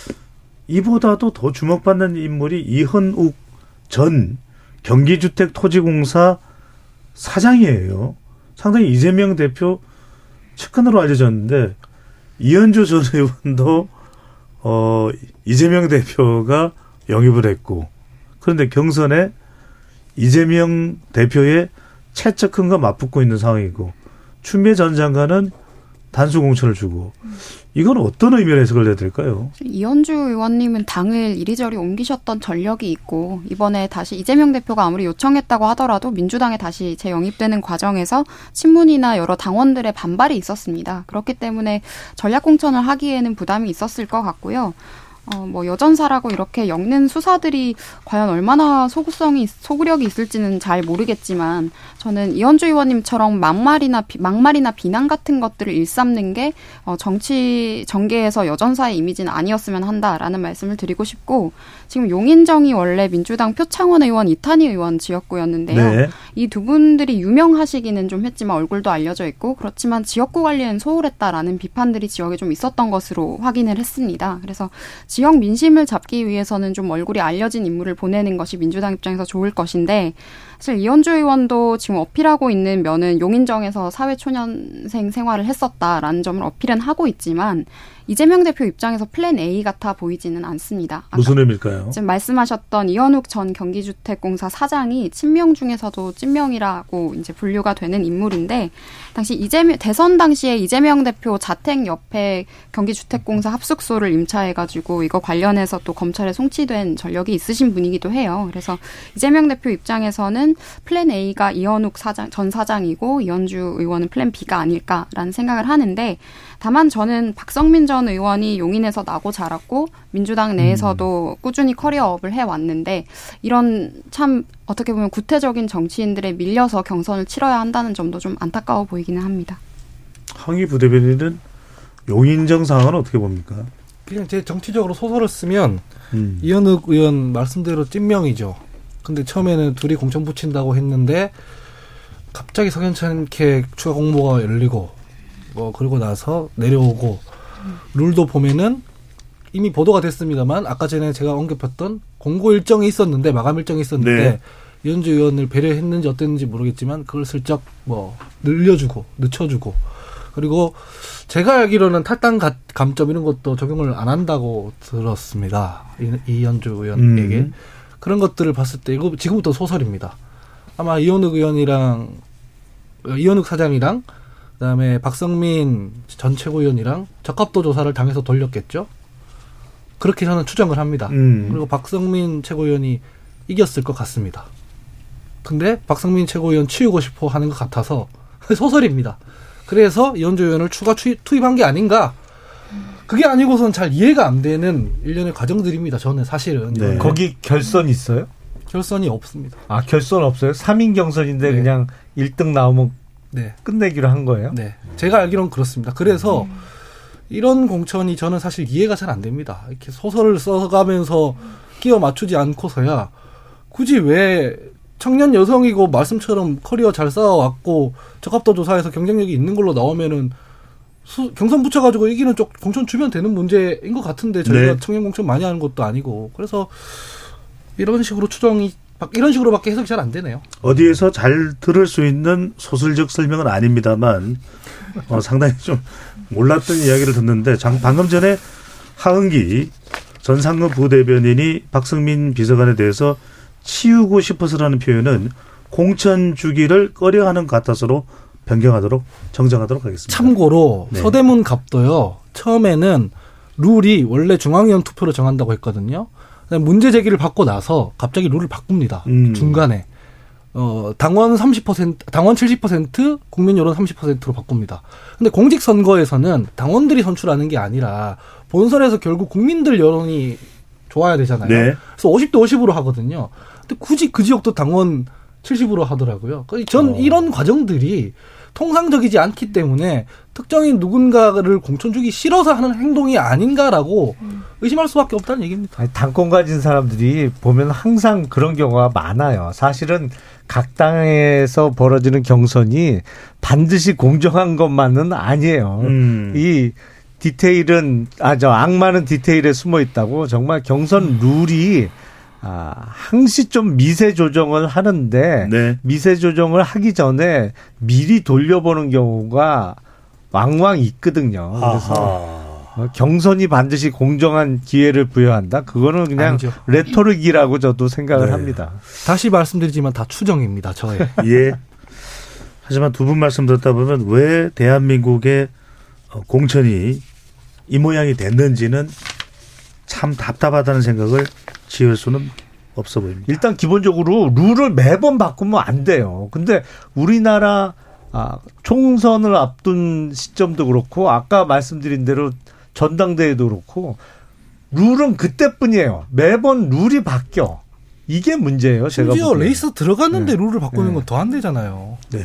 이보다도 더 주목받는 인물이 이현욱 전 경기주택토지공사 사장이에요. 상당히 이재명 대표 측근으로 알려졌는데 이현주 전 의원도 이재명 대표가 영입을 했고 그런데 경선에 이재명 대표의 최측근과 맞붙고 있는 상황이고 추미애 전 장관은 단수 공천을 주고 이건 어떤 의미로 해석을 해야 될까요? 이현주 의원님은 당을 이리저리 옮기셨던 전력이 있고 이번에 다시 이재명 대표가 아무리 요청했다고 하더라도 민주당에 다시 재영입되는 과정에서 친문이나 여러 당원들의 반발이 있었습니다. 그렇기 때문에 전략 공천을 하기에는 부담이 있었을 것 같고요. 여전사라고 이렇게 엮는 수사들이 과연 얼마나 소구력이 있을지는 잘 모르겠지만 저는 이현주 의원님처럼 막말이나 비난 같은 것들을 일삼는 게 정치 전개에서 여전사의 이미지는 아니었으면 한다라는 말씀을 드리고 싶고 지금 용인정이 원래 민주당 표창원 의원, 이탄희 의원 지역구였는데요. 네. 이 두 분들이 유명하시기는 좀 했지만 얼굴도 알려져 있고 그렇지만 지역구 관리엔 소홀했다라는 비판들이 지역에 좀 있었던 것으로 확인을 했습니다. 그래서 지역 민심을 잡기 위해서는 좀 얼굴이 알려진 인물을 보내는 것이 민주당 입장에서 좋을 것인데 사실 이현주 의원도 지금 어필하고 있는 면은 용인정에서 사회초년생 생활을 했었다라는 점을 어필은 하고 있지만 이재명 대표 입장에서 플랜 A 같아 보이지는 않습니다. 무슨 의미일까요? 지금 말씀하셨던 이현욱 전 경기주택공사 사장이 친명 중에서도 찐명이라고 이제 분류가 되는 인물인데 당시 대선 당시에 이재명 대표 자택 옆에 경기주택공사 합숙소를 임차해가지고 이거 관련해서 또 검찰에 송치된 전력이 있으신 분이기도 해요. 그래서 이재명 대표 입장에서는 플랜 A가 이현욱 전 사장이고 이현주 의원은 플랜 B가 아닐까라는 생각을 하는데 다만 저는 박성민 전 의원이 용인에서 나고 자랐고 민주당 내에서도 꾸준히 커리어업을 해왔는데 이런 참 어떻게 보면 구태적인 정치인들에 밀려서 경선을 치러야 한다는 점도 좀 안타까워 보이기는 합니다. 황희 부대변인은 용인정 상황은 어떻게 봅니까? 그냥 제 정치적으로 소설을 쓰면 이현욱 의원 말씀대로 찐명이죠. 근데 처음에는 둘이 공천 붙인다고 했는데 갑자기 석연찮게 추가 공모가 열리고 그리고 나서 내려오고 룰도 보면은 이미 보도가 됐습니다만 아까 전에 제가 언급했던 공고 일정이 있었는데 마감 일정이 있었는데 네. 이현주 의원을 배려했는지 어땠는지 모르겠지만 그걸 슬쩍 늘려주고 늦춰주고 그리고 제가 알기로는 탈당 감점 이런 것도 적용을 안 한다고 들었습니다. 이현주 의원에게 그런 것들을 봤을 때 이거 지금부터 소설입니다. 아마 이현욱 사장이랑 그다음에 박성민 전 최고위원이랑 적합도 조사를 당해서 돌렸겠죠. 그렇게 저는 추정을 합니다. 그리고 박성민 최고위원이 이겼을 것 같습니다. 근데 박성민 최고위원 치우고 싶어 하는 것 같아서 소설입니다. 그래서 이현주 의원을 추가 투입한 게 아닌가. 그게 아니고선 잘 이해가 안 되는 일련의 과정들입니다. 저는 사실은. 네. 거기 결선 있어요? 결선이 없습니다. 아, 결선 없어요? 3인 경선인데 네. 그냥 1등 나오면 네. 끝내기로 한 거예요? 네. 제가 알기로는 그렇습니다. 그래서 이런 공천이 저는 사실 이해가 잘 안 됩니다. 이렇게 소설을 써가면서 끼워 맞추지 않고서야 굳이 왜 청년 여성이고 말씀처럼 커리어 잘 쌓아왔고 적합도 조사에서 경쟁력이 있는 걸로 나오면은 경선 붙여가지고 이기는 쪽 공천 주면 되는 문제인 것 같은데 저희가 네. 청년 공천 많이 하는 것도 아니고 그래서 이런 식으로 이런 식으로밖에 해석이 잘 안 되네요. 어디에서 잘 들을 수 있는 소설적 설명은 아닙니다만 상당히 좀 몰랐던 이야기를 듣는데 방금 전에 하은기 전 상무 부대변인이 박성민 비서관에 대해서 치우고 싶어서라는 표현은 공천 주기를 꺼려하는 것 같아서로 정정하도록 하겠습니다. 참고로 네. 서대문 갑도요. 처음에는 룰이 원래 중앙위원 투표로 정한다고 했거든요. 문제 제기를 받고 나서 갑자기 룰을 바꿉니다. 중간에. 당원 30%, 당원 70%, 국민 여론 30%로 바꿉니다. 근데 공직선거에서는 당원들이 선출하는 게 아니라 본선에서 결국 국민들 여론이 좋아야 되잖아요. 네. 그래서 50대 50으로 하거든요. 근데 굳이 그 지역도 당원 70으로 하더라고요. 전 이런 과정들이 통상적이지 않기 때문에 특정인 누군가를 공천 주기 싫어서 하는 행동이 아닌가라고 의심할 수밖에 없다는 얘기입니다. 아니, 당권 가진 사람들이 보면 항상 그런 경우가 많아요. 사실은 각 당에서 벌어지는 경선이 반드시 공정한 것만은 아니에요. 이 디테일은 악마는 디테일에 숨어 있다고. 정말 경선 룰이 항시 좀 미세 조정을 하는데 네. 미세 조정을 하기 전에 미리 돌려보는 경우가 왕왕 있거든요. 그래서 경선이 반드시 공정한 기회를 부여한다. 그거는 그냥 아니죠. 레토릭이라고 저도 생각을 네. 합니다. 다시 말씀드리지만 다 추정입니다. 저의. 예. 하지만 두 분 말씀 듣다 보면 왜 대한민국의 공천이 이 모양이 됐는지는 참 답답하다는 생각을 지을 수는 없어 보입니다. 일단 기본적으로 룰을 매번 바꾸면 안 돼요. 근데 우리나라 총선을 앞둔 시점도 그렇고 아까 말씀드린 대로 전당대회도 그렇고 룰은 그때뿐이에요. 매번 룰이 바뀌어. 이게 문제예요. 제가 심지어 레이스 들어갔는데 네. 룰을 바꾸는 건 더 안 되잖아요. 네.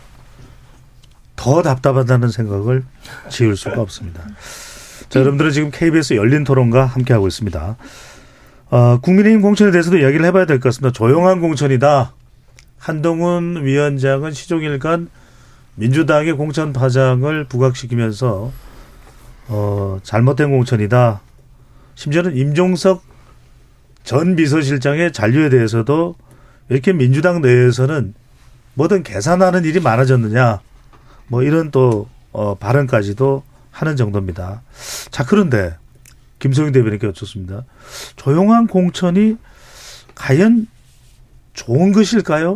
더 답답하다는 생각을 지을 수가 없습니다. 자, 여러분들은 지금 KBS 열린 토론과 함께하고 있습니다. 국민의힘 공천에 대해서도 이야기를 해봐야 될 것 같습니다. 조용한 공천이다. 한동훈 위원장은 시종일관 민주당의 공천 파장을 부각시키면서 잘못된 공천이다. 심지어는 임종석 전 비서실장의 잔류에 대해서도 이렇게 민주당 내에서는 뭐든 계산하는 일이 많아졌느냐. 뭐 이런 또 발언까지도 하는 정도입니다. 자, 그런데 김성윤 대변인께 여쭙습니다. 조용한 공천이 과연 좋은 것일까요?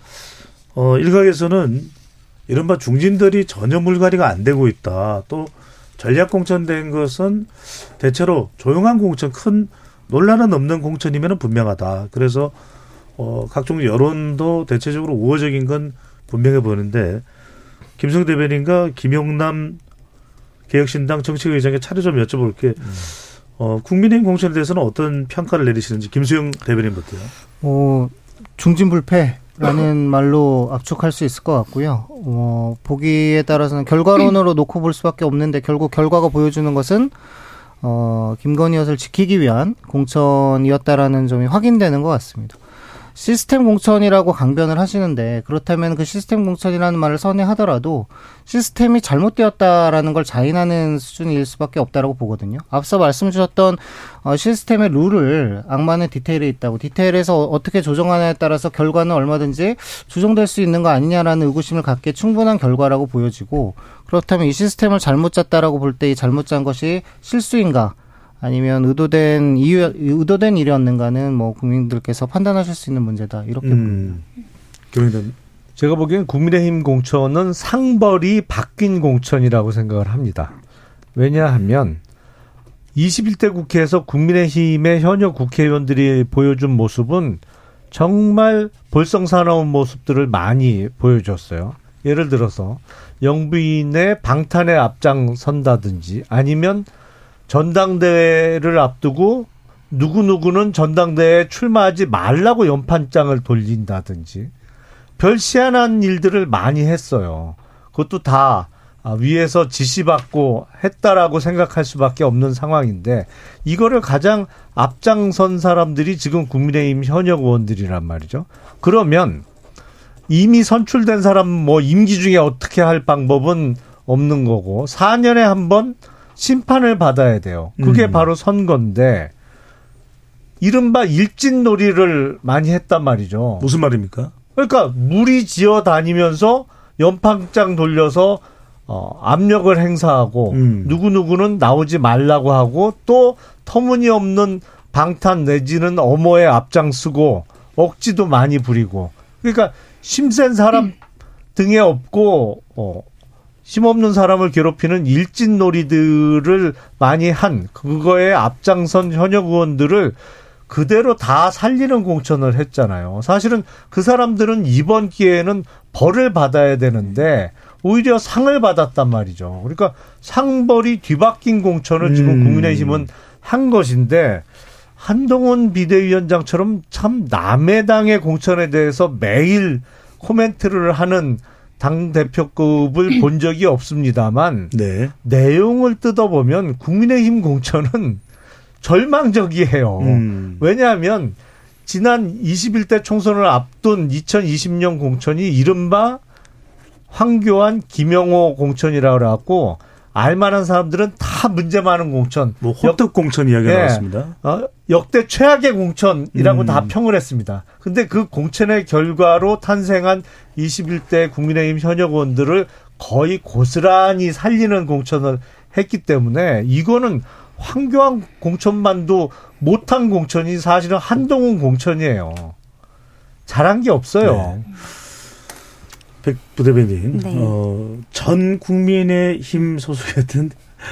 일각에서는 이른바 중진들이 전혀 물갈이가 안 되고 있다. 또 전략 공천된 것은 대체로 조용한 공천, 큰 논란은 없는 공천이면 분명하다. 그래서 각종 여론도 대체적으로 우호적인 건 분명해 보이는데 김성윤 대변인과 김용남 개혁신당 정책의장의 차례 좀 여쭤볼게. 국민의힘 공천에 대해서는 어떤 평가를 내리시는지 김수영 대변인부터요. 중진불패라는 말로 압축할 수 있을 것 같고요. 보기에 따라서는 결과론으로 놓고 볼 수밖에 없는데 결국 결과가 보여주는 것은 김건희 여사를 지키기 위한 공천이었다라는 점이 확인되는 것 같습니다. 시스템 공천이라고 강변을 하시는데 그렇다면 그 시스템 공천이라는 말을 선회하더라도 시스템이 잘못되었다라는 걸 자인하는 수준일 수밖에 없다라고 보거든요. 앞서 말씀 주셨던 시스템의 룰을 악마는 디테일에 있다고 디테일에서 어떻게 조정하느냐에 따라서 결과는 얼마든지 조정될 수 있는 거 아니냐라는 의구심을 갖기에 충분한 결과라고 보여지고 그렇다면 이 시스템을 잘못 짰다라고 볼 때 이 잘못 짠 것이 실수인가 아니면 의도된 일이었는가는 뭐 국민들께서 판단하실 수 있는 문제다 이렇게 봅니다. 제가 보기엔 국민의힘 공천은 상벌이 바뀐 공천이라고 생각을 합니다. 왜냐하면 21대 국회에서 국민의힘의 현역 국회의원들이 보여준 모습은 정말 볼썽사나운 모습들을 많이 보여줬어요. 예를 들어서 영부인의 방탄에 앞장선다든지 아니면 전당대회를 앞두고 누구누구는 전당대회에 출마하지 말라고 연판장을 돌린다든지 별 희한한 일들을 많이 했어요. 그것도 다 위에서 지시받고 했다라고 생각할 수밖에 없는 상황인데 이거를 가장 앞장선 사람들이 지금 국민의힘 현역 의원들이란 말이죠. 그러면 이미 선출된 사람 뭐 임기 중에 어떻게 할 방법은 없는 거고 4년에 한 번 심판을 받아야 돼요. 그게 바로 선거인데 이른바 일진놀이를 많이 했단 말이죠. 무슨 말입니까? 그러니까 무리지어 다니면서 연판장 돌려서 압력을 행사하고 누구누구는 나오지 말라고 하고 또 터무니없는 방탄 내지는 엄호에 앞장쓰고 억지도 많이 부리고 그러니까 심센 사람 등에 업고 힘없는 사람을 괴롭히는 일진놀이들을 많이 한 그거에 앞장선 현역 의원들을 그대로 다 살리는 공천을 했잖아요. 사실은 그 사람들은 이번 기회에는 벌을 받아야 되는데 오히려 상을 받았단 말이죠. 그러니까 상벌이 뒤바뀐 공천을 지금 국민의힘은 한 것인데 한동훈 비대위원장처럼 참 남의 당의 공천에 대해서 매일 코멘트를 하는 당대표급을 본 적이 없습니다만 네. 내용을 뜯어보면 국민의힘 공천은 절망적이에요. 왜냐하면 지난 21대 총선을 앞둔 2020년 공천이 이른바 황교안, 김영호 공천이라고 그래갖고 알만한 사람들은 다 문제 많은 공천. 뭐 호떡 공천 이야기가 나왔습니다. 역대 최악의 공천이라고 다 평을 했습니다. 근데 그 공천의 결과로 탄생한 21대 국민의힘 현역 의원들을 거의 고스란히 살리는 공천을 했기 때문에 이거는 황교안 공천만도 못한 공천이 사실은 한동훈 공천이에요. 잘한 게 없어요. 네. 백 부대변인, 네. 전 국민의힘 소속이었던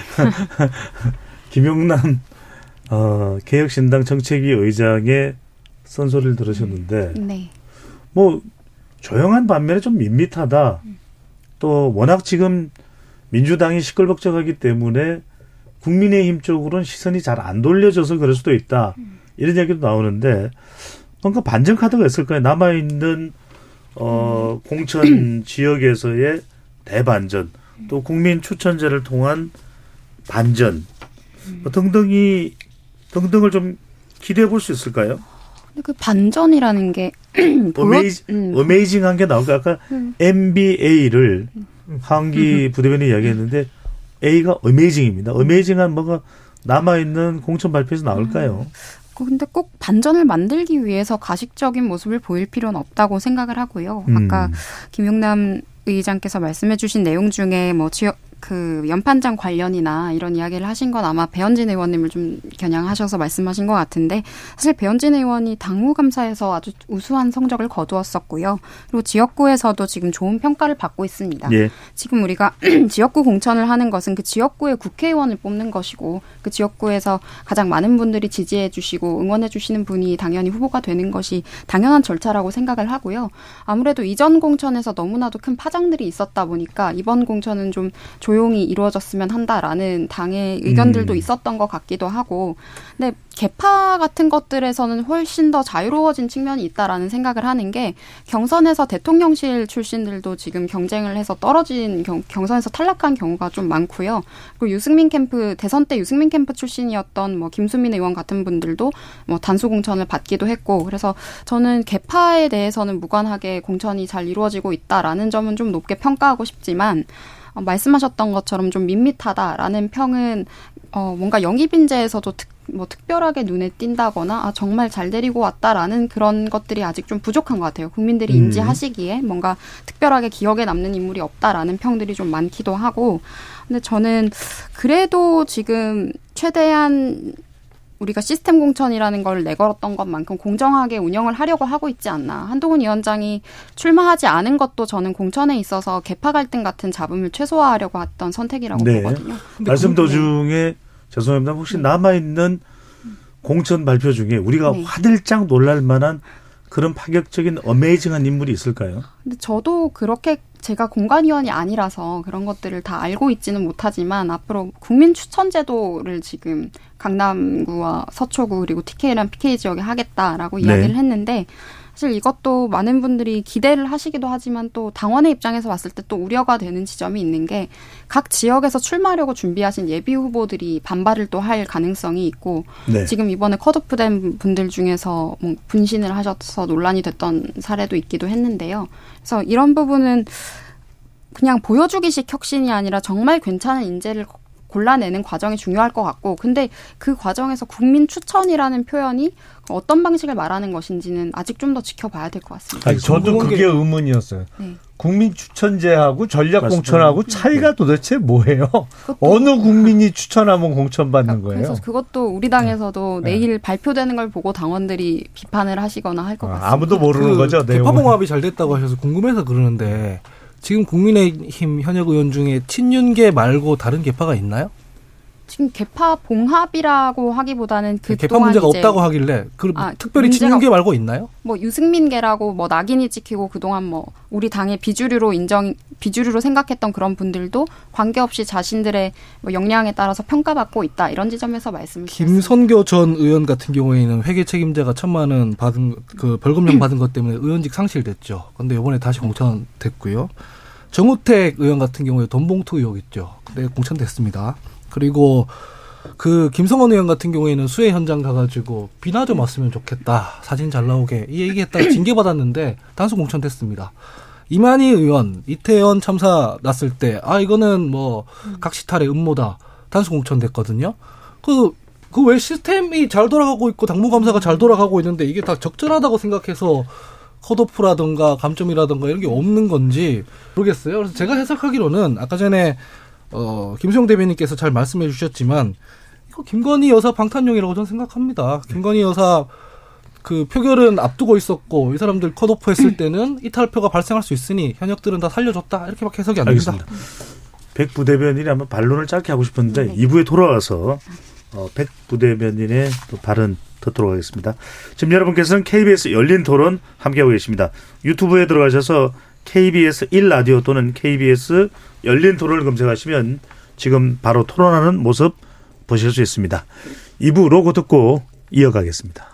김용남 개혁신당 정책위 의장의 선소리를 들으셨는데, 네. 뭐 조용한 반면에 좀 밋밋하다. 또 워낙 지금 민주당이 시끌벅적하기 때문에 국민의힘 쪽으로는 시선이 잘 안 돌려져서 그럴 수도 있다. 이런 얘기도 나오는데 뭔가 반전 카드가 있을까요? 남아있는 공천 지역에서의 대반전, 또 국민 추천제를 통한 반전 등등을 좀 기대해 볼 수 있을까요? 근데 그 반전이라는 게 어메이징한 게 나올까? 아까 MBA를 하은기 부대변인이 이야기했는데 A가 어메이징입니다. 어메이징한 뭐가 남아있는 공천 발표에서 나올까요? 근데 꼭 반전을 만들기 위해서 가식적인 모습을 보일 필요는 없다고 생각을 하고요. 아까 김용남 의장께서 말씀해 주신 내용 중에 뭐 지역 그 연판장 관련이나 이런 이야기를 하신 건 아마 배현진 의원님을 좀 겨냥하셔서 말씀하신 것 같은데, 사실 배현진 의원이 당무감사에서 아주 우수한 성적을 거두었었고요. 그리고 지역구에서도 지금 좋은 평가를 받고 있습니다. 예. 지금 우리가 지역구 공천을 하는 것은 그 지역구의 국회의원을 뽑는 것이고, 그 지역구에서 가장 많은 분들이 지지해 주시고 응원해 주시는 분이 당연히 후보가 되는 것이 당연한 절차라고 생각을 하고요. 아무래도 이전 공천에서 너무나도 큰 파장들이 있었다 보니까 이번 공천은 좀 조용히 이루어졌으면 한다라는 당의 의견들도 있었던 것 같기도 하고, 근데 개파 같은 것들에서는 훨씬 더 자유로워진 측면이 있다라는 생각을 하는 게, 경선에서 대통령실 출신들도 지금 경쟁을 해서 떨어진 경선에서 탈락한 경우가 좀 많고요. 그리고 유승민 캠프, 대선 때 유승민 캠프 출신이었던 뭐 김수민 의원 같은 분들도 뭐 단수 공천을 받기도 했고, 그래서 저는 개파에 대해서는 무관하게 공천이 잘 이루어지고 있다라는 점은 좀 높게 평가하고 싶지만, 말씀하셨던 것처럼 좀 밋밋하다라는 평은 뭔가 영입인재에서도 특별하게 눈에 띈다거나 정말 잘 데리고 왔다라는 그런 것들이 아직 좀 부족한 것 같아요. 국민들이 인지하시기에 뭔가 특별하게 기억에 남는 인물이 없다라는 평들이 좀 많기도 하고, 근데 저는 그래도 지금 최대한 우리가 시스템 공천이라는 걸 내걸었던 것만큼 공정하게 운영을 하려고 하고 있지 않나. 한동훈 위원장이 출마하지 않은 것도 저는 공천에 있어서 개파 갈등 같은 잡음을 최소화하려고 했던 선택이라고 보거든요. 말씀 도중에 죄송합니다. 혹시 남아있는 공천 발표 중에 우리가 화들짝 놀랄 만한 그런 파격적인 어메이징한 인물이 있을까요? 근데 저도 그렇게 제가 공관위원이 아니라서 그런 것들을 다 알고 있지는 못하지만, 앞으로 국민 추천 제도를 지금 강남구와 서초구 그리고 TK랑 PK 지역에 하겠다라고 이야기를 했는데, 사실 이것도 많은 분들이 기대를 하시기도 하지만 또 당원의 입장에서 봤을 때 또 우려가 되는 지점이 있는 게, 각 지역에서 출마하려고 준비하신 예비 후보들이 반발을 또 할 가능성이 있고, 지금 이번에 컷오프된 분들 중에서 뭐 분신을 하셔서 논란이 됐던 사례도 있기도 했는데요. 그래서 이런 부분은 그냥 보여주기식 혁신이 아니라 정말 괜찮은 인재를 골라내는 과정이 중요할 것 같고, 근데 그 과정에서 국민 추천이라는 표현이 어떤 방식을 말하는 것인지는 아직 좀 더 지켜봐야 될 것 같습니다. 아니, 저도 그게 의문이었어요. 국민 추천제하고 전략 공천하고 차이가 도대체 뭐예요? 어느 국민이 추천하면 공천받는 거예요? 그래서 그것도 우리 당에서도 내일 발표되는 걸 보고 당원들이 비판을 하시거나 할 것 같습니다. 아무도 모르는 거죠. 개파봉합이 잘 됐다고 하셔서 궁금해서 그러는데, 지금 국민의힘 현역 의원 중에 친윤계 말고 다른 계파가 있나요? 지금 개파 봉합이라고 하기보다는 그 개파 문제가 없다고 하길래 특별히 친윤계 말고 있나요? 뭐 유승민계라고 뭐 낙인이 찍히고 그동안 뭐 우리 당의 비주류로 생각했던 그런 분들도 관계없이 자신들의 뭐 역량에 따라서 평가받고 있다, 이런 지점에서 말씀을 드렸습니다. 김선교 전 의원 같은 경우에는 회계 책임자가 1,000만 원 받은 그 벌금형 받은 것 때문에 의원직 상실됐죠. 그런데 이번에 다시 공천됐고요. 정우택 의원 같은 경우에 돈봉투 의혹 있죠. 네, 공천됐습니다. 그리고 그 김성원 의원 같은 경우에는 수해 현장 가가지고 비나 좀 왔으면 좋겠다. 사진 잘 나오게. 이 얘기했다가 징계받았는데 단수 공천됐습니다. 이만희 의원, 이태원 참사 났을 때, 이거는 뭐, 각시탈의 음모다. 단수 공천됐거든요. 그 왜 시스템이 잘 돌아가고 있고, 당무감사가 잘 돌아가고 있는데, 이게 다 적절하다고 생각해서, 컷오프라든가, 감점이라든가, 이런 게 없는 건지 모르겠어요. 그래서 제가 해석하기로는, 아까 전에, 김수영 대변인께서 잘 말씀해 주셨지만, 이거 김건희 여사 방탄용이라고 저는 생각합니다. 김건희 여사, 그 표결은 앞두고 있었고 이 사람들 컷오프 했을 때는 이탈표가 발생할 수 있으니 현역들은 다 살려줬다 이렇게밖에 해석이 안 됩니다. 알겠습니다. 백 부대변인이 한번 반론을 짧게 하고 싶었는데 2부에 돌아와서 백 부대변인의 또 발언 듣도록 하겠습니다. 지금 여러분께서는 KBS 열린 토론 함께하고 계십니다. 유튜브에 들어가셔서 KBS 1라디오 또는 KBS 열린 토론을 검색하시면 지금 바로 토론하는 모습 보실 수 있습니다. 2부 로고 듣고 이어가겠습니다.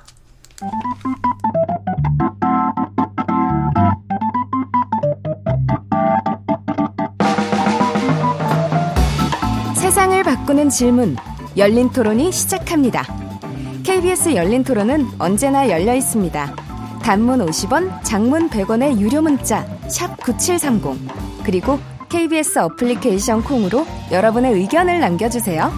세상을 바꾸는 질문, 열린 토론이 시작합니다. KBS 열린 토론은 언제나 열려 있습니다. 단문 50원, 장문 100원의 유료 문자 샵 9730 그리고 KBS 어플리케이션 콩으로 여러분의 의견을 남겨주세요.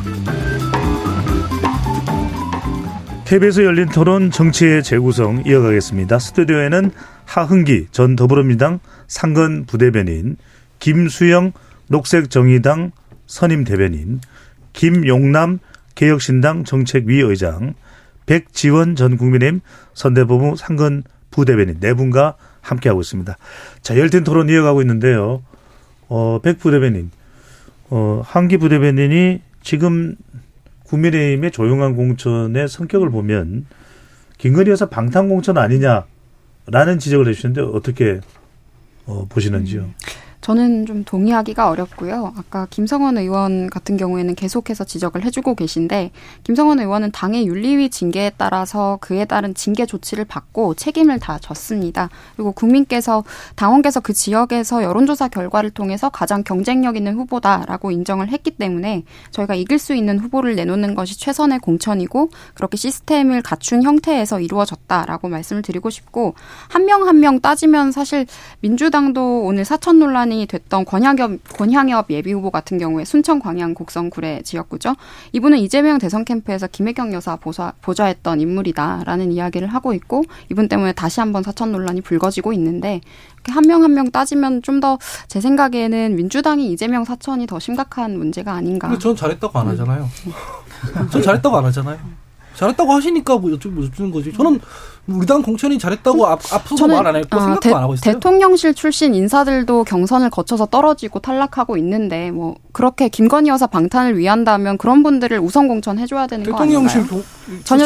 KBS 열린 토론 정치의 재구성 이어가겠습니다. 스튜디오에는 하흥기 전 더불어민주당 상근 부대변인, 김수영 녹색정의당 선임 대변인, 김용남 개혁신당 정책위 의장, 백지원 전 국민의힘 선대본부 상근 부대변인 네 분과 함께하고 있습니다. 자, 열띤 토론 이어가고 있는데요. 백 부대변인, 하흥기 부대변인이 지금 국민의힘의 조용한 공천의 성격을 보면 김건희 여사 방탄 공천 아니냐라는 지적을 해주셨는데 어떻게 보시는지요? 저는 좀 동의하기가 어렵고요. 아까 김성원 의원 같은 경우에는 계속해서 지적을 해주고 계신데 김성원 의원은 당의 윤리위 징계에 따라서 그에 따른 징계 조치를 받고 책임을 다 졌습니다. 그리고 당원께서 그 지역에서 여론조사 결과를 통해서 가장 경쟁력 있는 후보다라고 인정을 했기 때문에 저희가 이길 수 있는 후보를 내놓는 것이 최선의 공천이고 그렇게 시스템을 갖춘 형태에서 이루어졌다라고 말씀을 드리고 싶고 한 명 한 명 따지면 사실 민주당도 오늘 사천 논란이 됐던 권향엽 예비후보 같은 경우에 순천 광양 곡성 구례 지역구죠. 이분은 이재명 대선 캠프에서 김혜경 여사 보좌했던 인물이다라는 이야기를 하고 있고 이분 때문에 다시 한번 사천 논란이 불거지고 있는데 한 명 한 명 따지면 좀 더 제 생각에는 민주당이 이재명 사천이 더 심각한 문제가 아닌가. 근데 전 잘했다고 안 하잖아요. 전 잘했다고 안 하잖아요. 잘했다고 하시니까 뭐 여쭈는 거지. 저는 우리 당 공천이 잘했다고 앞서서 말 안 했고 생각도 안 하고 있어요. 대통령실 출신 인사들도 경선을 거쳐서 떨어지고 탈락하고 있는데 뭐 그렇게 김건희 여사 방탄을 위한다면 그런 분들을 우선 공천해줘야 되는 거 아닌가요? 대통령실 전혀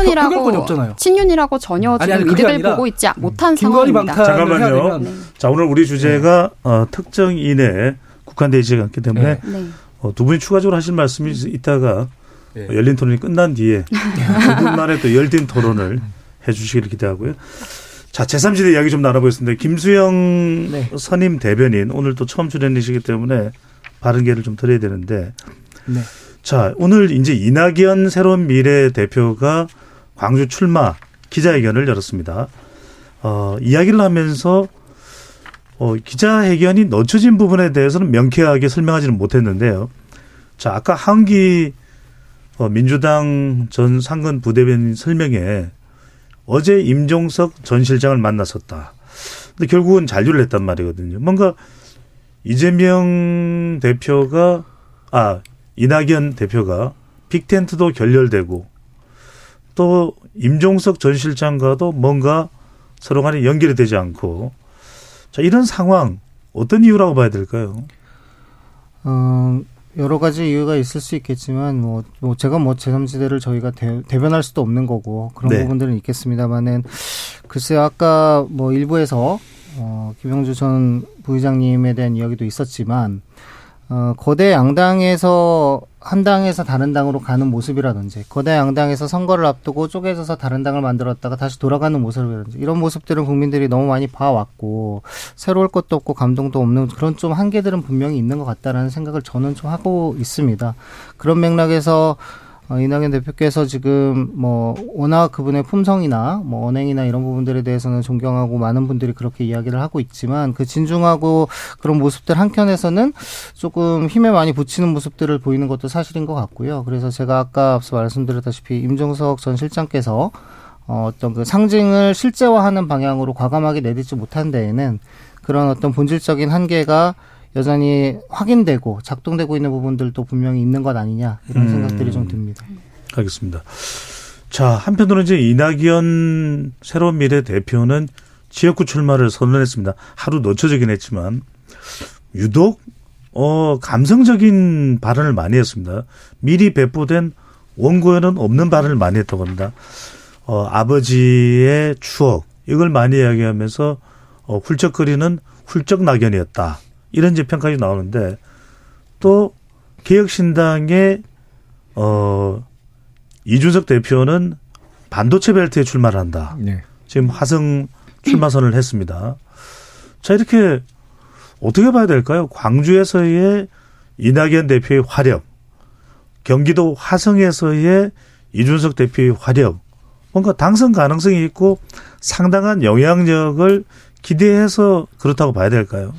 친윤이라고 전혀 지금 이득을 보고 있지 못한 상황입니다. 잠깐만요. 네. 자, 오늘 우리 주제가 특정인의 국한되지 않기 때문에 두 분이 추가적으로 하실 말씀이 있다가 열린 토론이 끝난 뒤에 5분 만에 또 열띤 토론을 해 주시기를 기대하고요. 자, 제3지대 이야기 좀 나눠보겠습니다. 김수영 선임 대변인 오늘 또 처음 출연이시기 때문에 바른 기회를 좀 드려야 되는데 자, 오늘 이제 이낙연 새로운 미래 대표가 광주 출마 기자회견을 열었습니다. 이야기를 하면서 기자회견이 늦춰진 부분에 대해서는 명쾌하게 설명하지는 못했는데요. 자, 아까 하흥기 민주당 전 상근 부대변인 설명에 어제 임종석 전 실장을 만났었다. 근데 결국은 잔류를 했단 말이거든요. 뭔가 이낙연 대표가 빅텐트도 결렬되고 또 임종석 전 실장과도 뭔가 서로 간에 연결이 되지 않고 자, 이런 상황 어떤 이유라고 봐야 될까요? 여러 가지 이유가 있을 수 있겠지만 제가 제3지대를 저희가 대변할 수도 없는 거고 그런 부분들은 있겠습니다만은 글쎄요, 아까 일부에서 김영주 전 부의장님에 대한 이야기도 있었지만 거대 양당에서 한 당에서 다른 당으로 가는 모습이라든지 거대 양당에서 선거를 앞두고 쪼개져서 다른 당을 만들었다가 다시 돌아가는 모습이라든지 이런 모습들은 국민들이 너무 많이 봐왔고 새로울 것도 없고 감동도 없는 그런 좀 한계들은 분명히 있는 것 같다라는 생각을 저는 좀 하고 있습니다. 그런 맥락에서 이낙연 대표께서 지금 뭐 워낙 그분의 품성이나 뭐 언행이나 이런 부분들에 대해서는 존경하고 많은 분들이 그렇게 이야기를 하고 있지만 그 진중하고 그런 모습들 한켠에서는 조금 힘에 많이 붙이는 모습들을 보이는 것도 사실인 것 같고요. 그래서 제가 아까 앞서 말씀드렸다시피 임종석 전 실장께서 어떤 그 상징을 실제화하는 방향으로 과감하게 내딛지 못한 데에는 그런 어떤 본질적인 한계가 여전히 확인되고 작동되고 있는 부분들도 분명히 있는 것 아니냐 이런 생각들이 좀 듭니다. 알겠습니다. 자, 한편으로는 이제 이낙연 새로운 미래 대표는 지역구 출마를 선언했습니다. 하루 늦춰지긴 했지만 유독 감성적인 발언을 많이 했습니다. 미리 배포된 원고에는 없는 발언을 많이 했다고 합니다. 아버지의 추억 이걸 많이 이야기하면서 훌쩍거리는 훌쩍 낙연이었다. 이런 이제 평가가 나오는데 또 개혁신당의 이준석 대표는 반도체 벨트에 출마를 한다. 네. 지금 화성 출마 선언을 했습니다. 자, 이렇게 어떻게 봐야 될까요? 광주에서의 이낙연 대표의 화력, 경기도 화성에서의 이준석 대표의 화력, 뭔가 당선 가능성이 있고 상당한 영향력을 기대해서 그렇다고 봐야 될까요?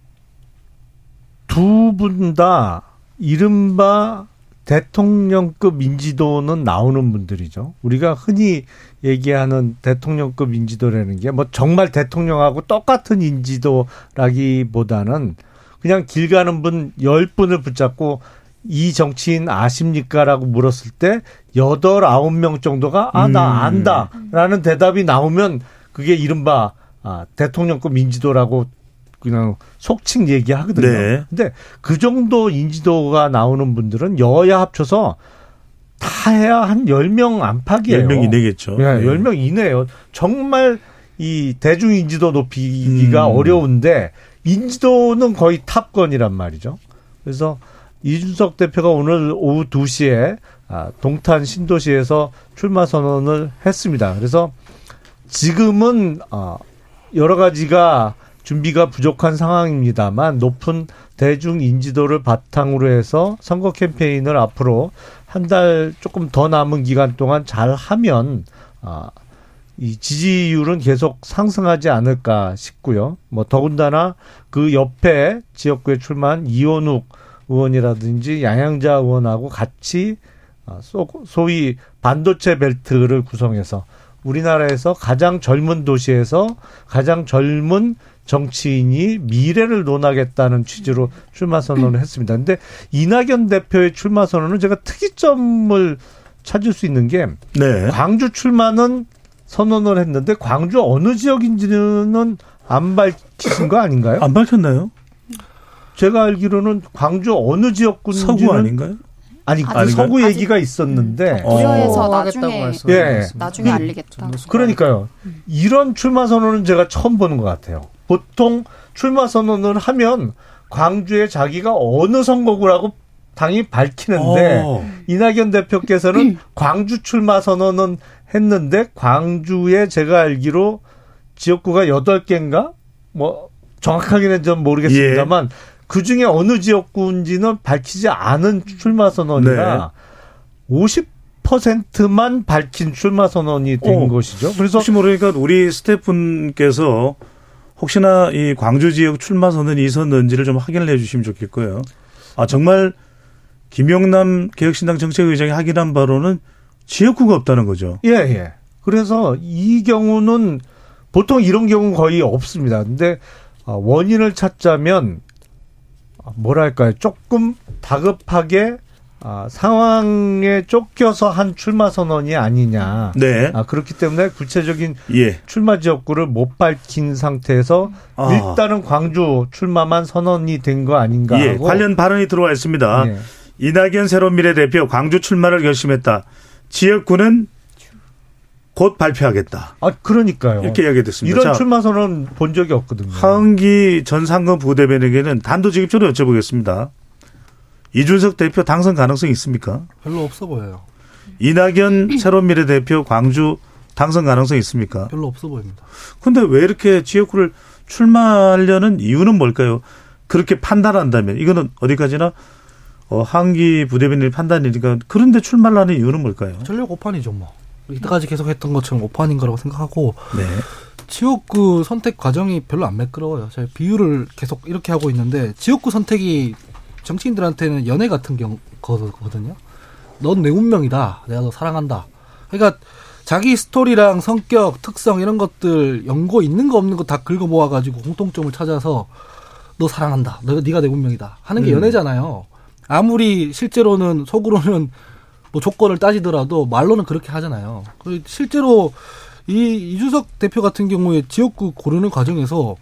두 분 다 이른바 대통령급 인지도는 나오는 분들이죠. 우리가 흔히 얘기하는 대통령급 인지도라는 게 뭐 정말 대통령하고 똑같은 인지도라기보다는 그냥 길 가는 분 10분을 붙잡고 이 정치인 아십니까? 라고 물었을 때 8, 9명 정도가 나 안다 라는 대답이 나오면 그게 이른바 대통령급 인지도라고 그냥 속칭 얘기하거든요. 네. 근데 그 정도 인지도가 나오는 분들은 여야 합쳐서 다 해야 한 10명 안팎이에요. 10명 이내겠죠. 네, 10명 이내예요. 정말 이 대중 인지도 높이기가 어려운데 인지도는 거의 탑건이란 말이죠. 그래서 이준석 대표가 오늘 오후 2시에 동탄 신도시에서 출마 선언을 했습니다. 그래서 지금은 여러 가지가 준비가 부족한 상황입니다만 높은 대중 인지도를 바탕으로 해서 선거 캠페인을 앞으로 한 달 조금 더 남은 기간 동안 잘 하면 이 지지율은 계속 상승하지 않을까 싶고요. 뭐 더군다나 그 옆에 지역구에 출마한 이원욱 의원이라든지 양양자 의원하고 같이 소위 반도체 벨트를 구성해서 우리나라에서 가장 젊은 도시에서 가장 젊은 정치인이 미래를 논하겠다는 취지로 출마 선언을 했습니다. 그런데 이낙연 대표의 출마 선언은 제가 특이점을 찾을 수 있는 게 네. 광주 출마는 선언을 했는데 광주 어느 지역인지는 안 밝히신 거 아닌가요? 안 밝혔나요? 제가 알기로는 광주 어느 지역군지는 서구 아닌가요? 아니 서구 얘기가 있었는데 고려해서 나중에 알리겠다. 그러니까요. 이런 출마 선언은 제가 처음 보는 것 같아요. 보통 출마 선언을 하면 광주에 자기가 어느 선거구라고 당이 밝히는데 이낙연 대표께서는 광주 출마 선언은 했는데 광주에 제가 알기로 지역구가 8개인가? 뭐 정확하게는 좀 모르겠습니다만 그중에 어느 지역구인지는 밝히지 않은 출마 선언이라 50%만 밝힌 출마 선언이 된 것이죠. 그래서 혹시 모르니까 우리 스태프분께서 혹시나 이 광주 지역 출마 선언이 있었는지를 좀 확인을 해 주시면 좋겠고요. 정말 김용남 개혁신당 정책의장이 확인한 바로는 지역구가 없다는 거죠. 예. 그래서 이 경우는 보통 이런 경우는 거의 없습니다. 근데 원인을 찾자면 뭐랄까요? 조금 다급하게 상황에 쫓겨서 한 출마 선언이 아니냐. 네. 그렇기 때문에 구체적인 출마 지역구를 못 밝힌 상태에서 일단은 광주 출마만 선언이 된 거 아닌가 하고. 관련 발언이 들어와 있습니다. 이낙연 새로운 미래 대표 광주 출마를 결심했다. 지역구는 곧 발표하겠다. 그러니까요. 이렇게 이야기됐습니다. 이런 출마 선언 본 적이 없거든요. 하은기 전 상금 부대변인에게는 단도직입적으로 여쭤보겠습니다. 이준석 대표 당선 가능성이 있습니까? 별로 없어 보여요. 이낙연 새로미래 대표 광주 당선 가능성이 있습니까? 별로 없어 보입니다. 그런데 왜 이렇게 지역구를 출마하려는 이유는 뭘까요? 그렇게 판단한다면 이거는 어디까지나 한기 부대변인의 판단이니까 그런데 출마를 하는 이유는 뭘까요? 전략 오판이죠 뭐. 이때까지 계속 했던 것처럼 오판인 거라고 생각하고 네. 지역구 선택 과정이 별로 안 매끄러워요. 제가 비유를 계속 이렇게 하고 있는데 지역구 선택이 정치인들한테는 연애 같은 거거든요. 넌 내 운명이다. 내가 너 사랑한다. 그러니까 자기 스토리랑 성격, 특성 이런 것들 연고 있는 거 없는 거 다 긁어 모아가지고 공통점을 찾아서 너 사랑한다. 네가 내 운명이다. 하는 게 연애잖아요. 아무리 실제로는 속으로는 뭐 조건을 따지더라도 말로는 그렇게 하잖아요. 실제로 이준석 대표 같은 경우에 지역구 고르는 과정에서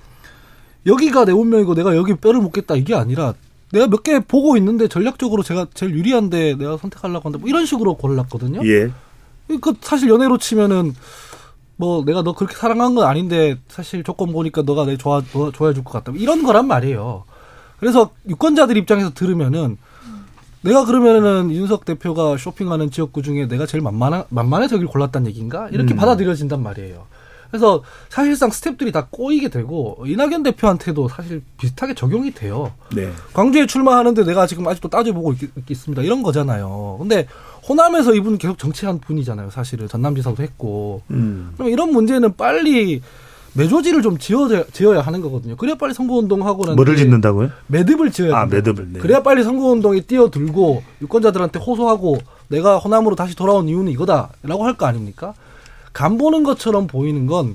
여기가 내 운명이고 내가 여기 뼈를 묻겠다 이게 아니라 내가 몇 개 보고 있는데 전략적으로 제가 제일 유리한데 내가 선택하려고 한다. 뭐 이런 식으로 골랐거든요. 예. 그 사실 연애로 치면은 뭐 내가 너 그렇게 사랑한 건 아닌데 사실 조건 보니까 너가 내 좋아해 줄 것 같다. 이런 거란 말이에요. 그래서 유권자들 입장에서 들으면은 내가 그러면은 이준석 대표가 쇼핑하는 지역구 중에 내가 제일 만만해서 여기를 골랐다는 얘기인가? 이렇게 받아들여진단 말이에요. 그래서 사실상 스텝들이 다 꼬이게 되고 이낙연 대표한테도 사실 비슷하게 적용이 돼요. 네. 광주에 출마하는데 내가 지금 아직도 따져보고 있습니다. 이런 거잖아요. 근데 호남에서 이분 계속 정치한 분이잖아요. 사실은 전남지사도 했고. 그럼 이런 문제는 빨리 매조지를 좀 지어야 하는 거거든요. 그래야 빨리 선거운동하고 난 뭐를 짓는다고요? 매듭을 지어야 돼요. 매듭을. 네. 그래야 빨리 선거운동에 뛰어들고 유권자들한테 호소하고 내가 호남으로 다시 돌아온 이유는 이거다라고 할 거 아닙니까? 간 보는 것처럼 보이는 건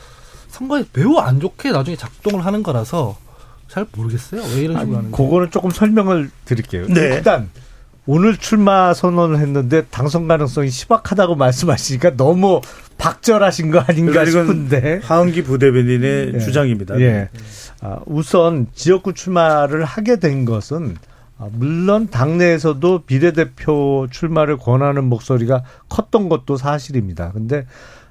선거에 매우 안 좋게 나중에 작동을 하는 거라서 잘 모르겠어요. 왜 이런 식으로 하는지. 그거는 조금 설명을 드릴게요. 네. 일단 오늘 출마 선언을 했는데 당선 가능성이 희박하다고 말씀하시니까 너무 박절하신 거 아닌가 싶은데. 하은기 부대변인의 주장입니다. 예. 우선 지역구 출마를 하게 된 것은 물론 당내에서도 비례대표 출마를 권하는 목소리가 컸던 것도 사실입니다. 근데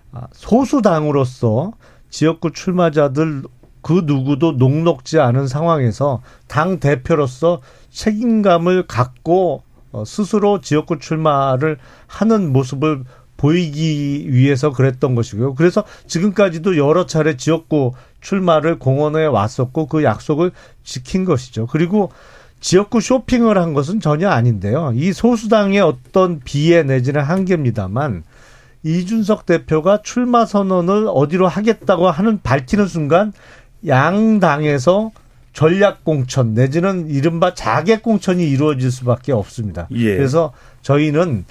소수당으로서 지역구 출마자들 그 누구도 녹록지 않은 상황에서 당 대표로서 책임감을 갖고 스스로 지역구 출마를 하는 모습을 보이기 위해서 그랬던 것이고요. 그래서 지금까지도 여러 차례 지역구 출마를 공언해 왔었고 그 약속을 지킨 것이죠. 그리고 지역구 쇼핑을 한 것은 전혀 아닌데요. 이 소수당의 어떤 비애 내지는 한계입니다만 이준석 대표가 출마 선언을 어디로 하겠다고 하는 밝히는 순간 양당에서 전략공천 내지는 이른바 자객공천이 이루어질 수밖에 없습니다. 예. 그래서 저희는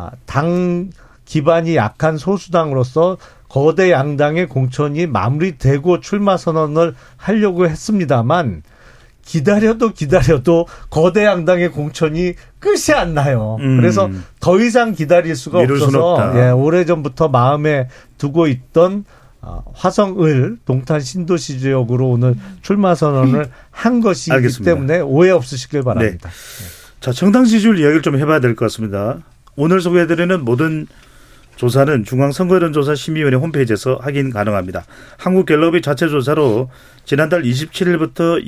당 기반이 약한 소수당으로서 거대 양당의 공천이 마무리되고 출마 선언을 하려고 했습니다만 기다려도 거대 양당의 공천이 끝이 안 나요. 그래서 더 이상 기다릴 수가 없어서 오래전부터 마음에 두고 있던 화성을 동탄 신도시 지역으로 오늘 출마 선언을 한 것이기 알겠습니다. 때문에 오해 없으시길 바랍니다. 네. 자, 정당 지지율 이야기를 좀 해봐야 될 것 같습니다. 오늘 소개해드리는 모든 조사는 중앙선거여론조사심의위원회 홈페이지에서 확인 가능합니다. 한국갤럽이 자체 조사로 지난달 27일부터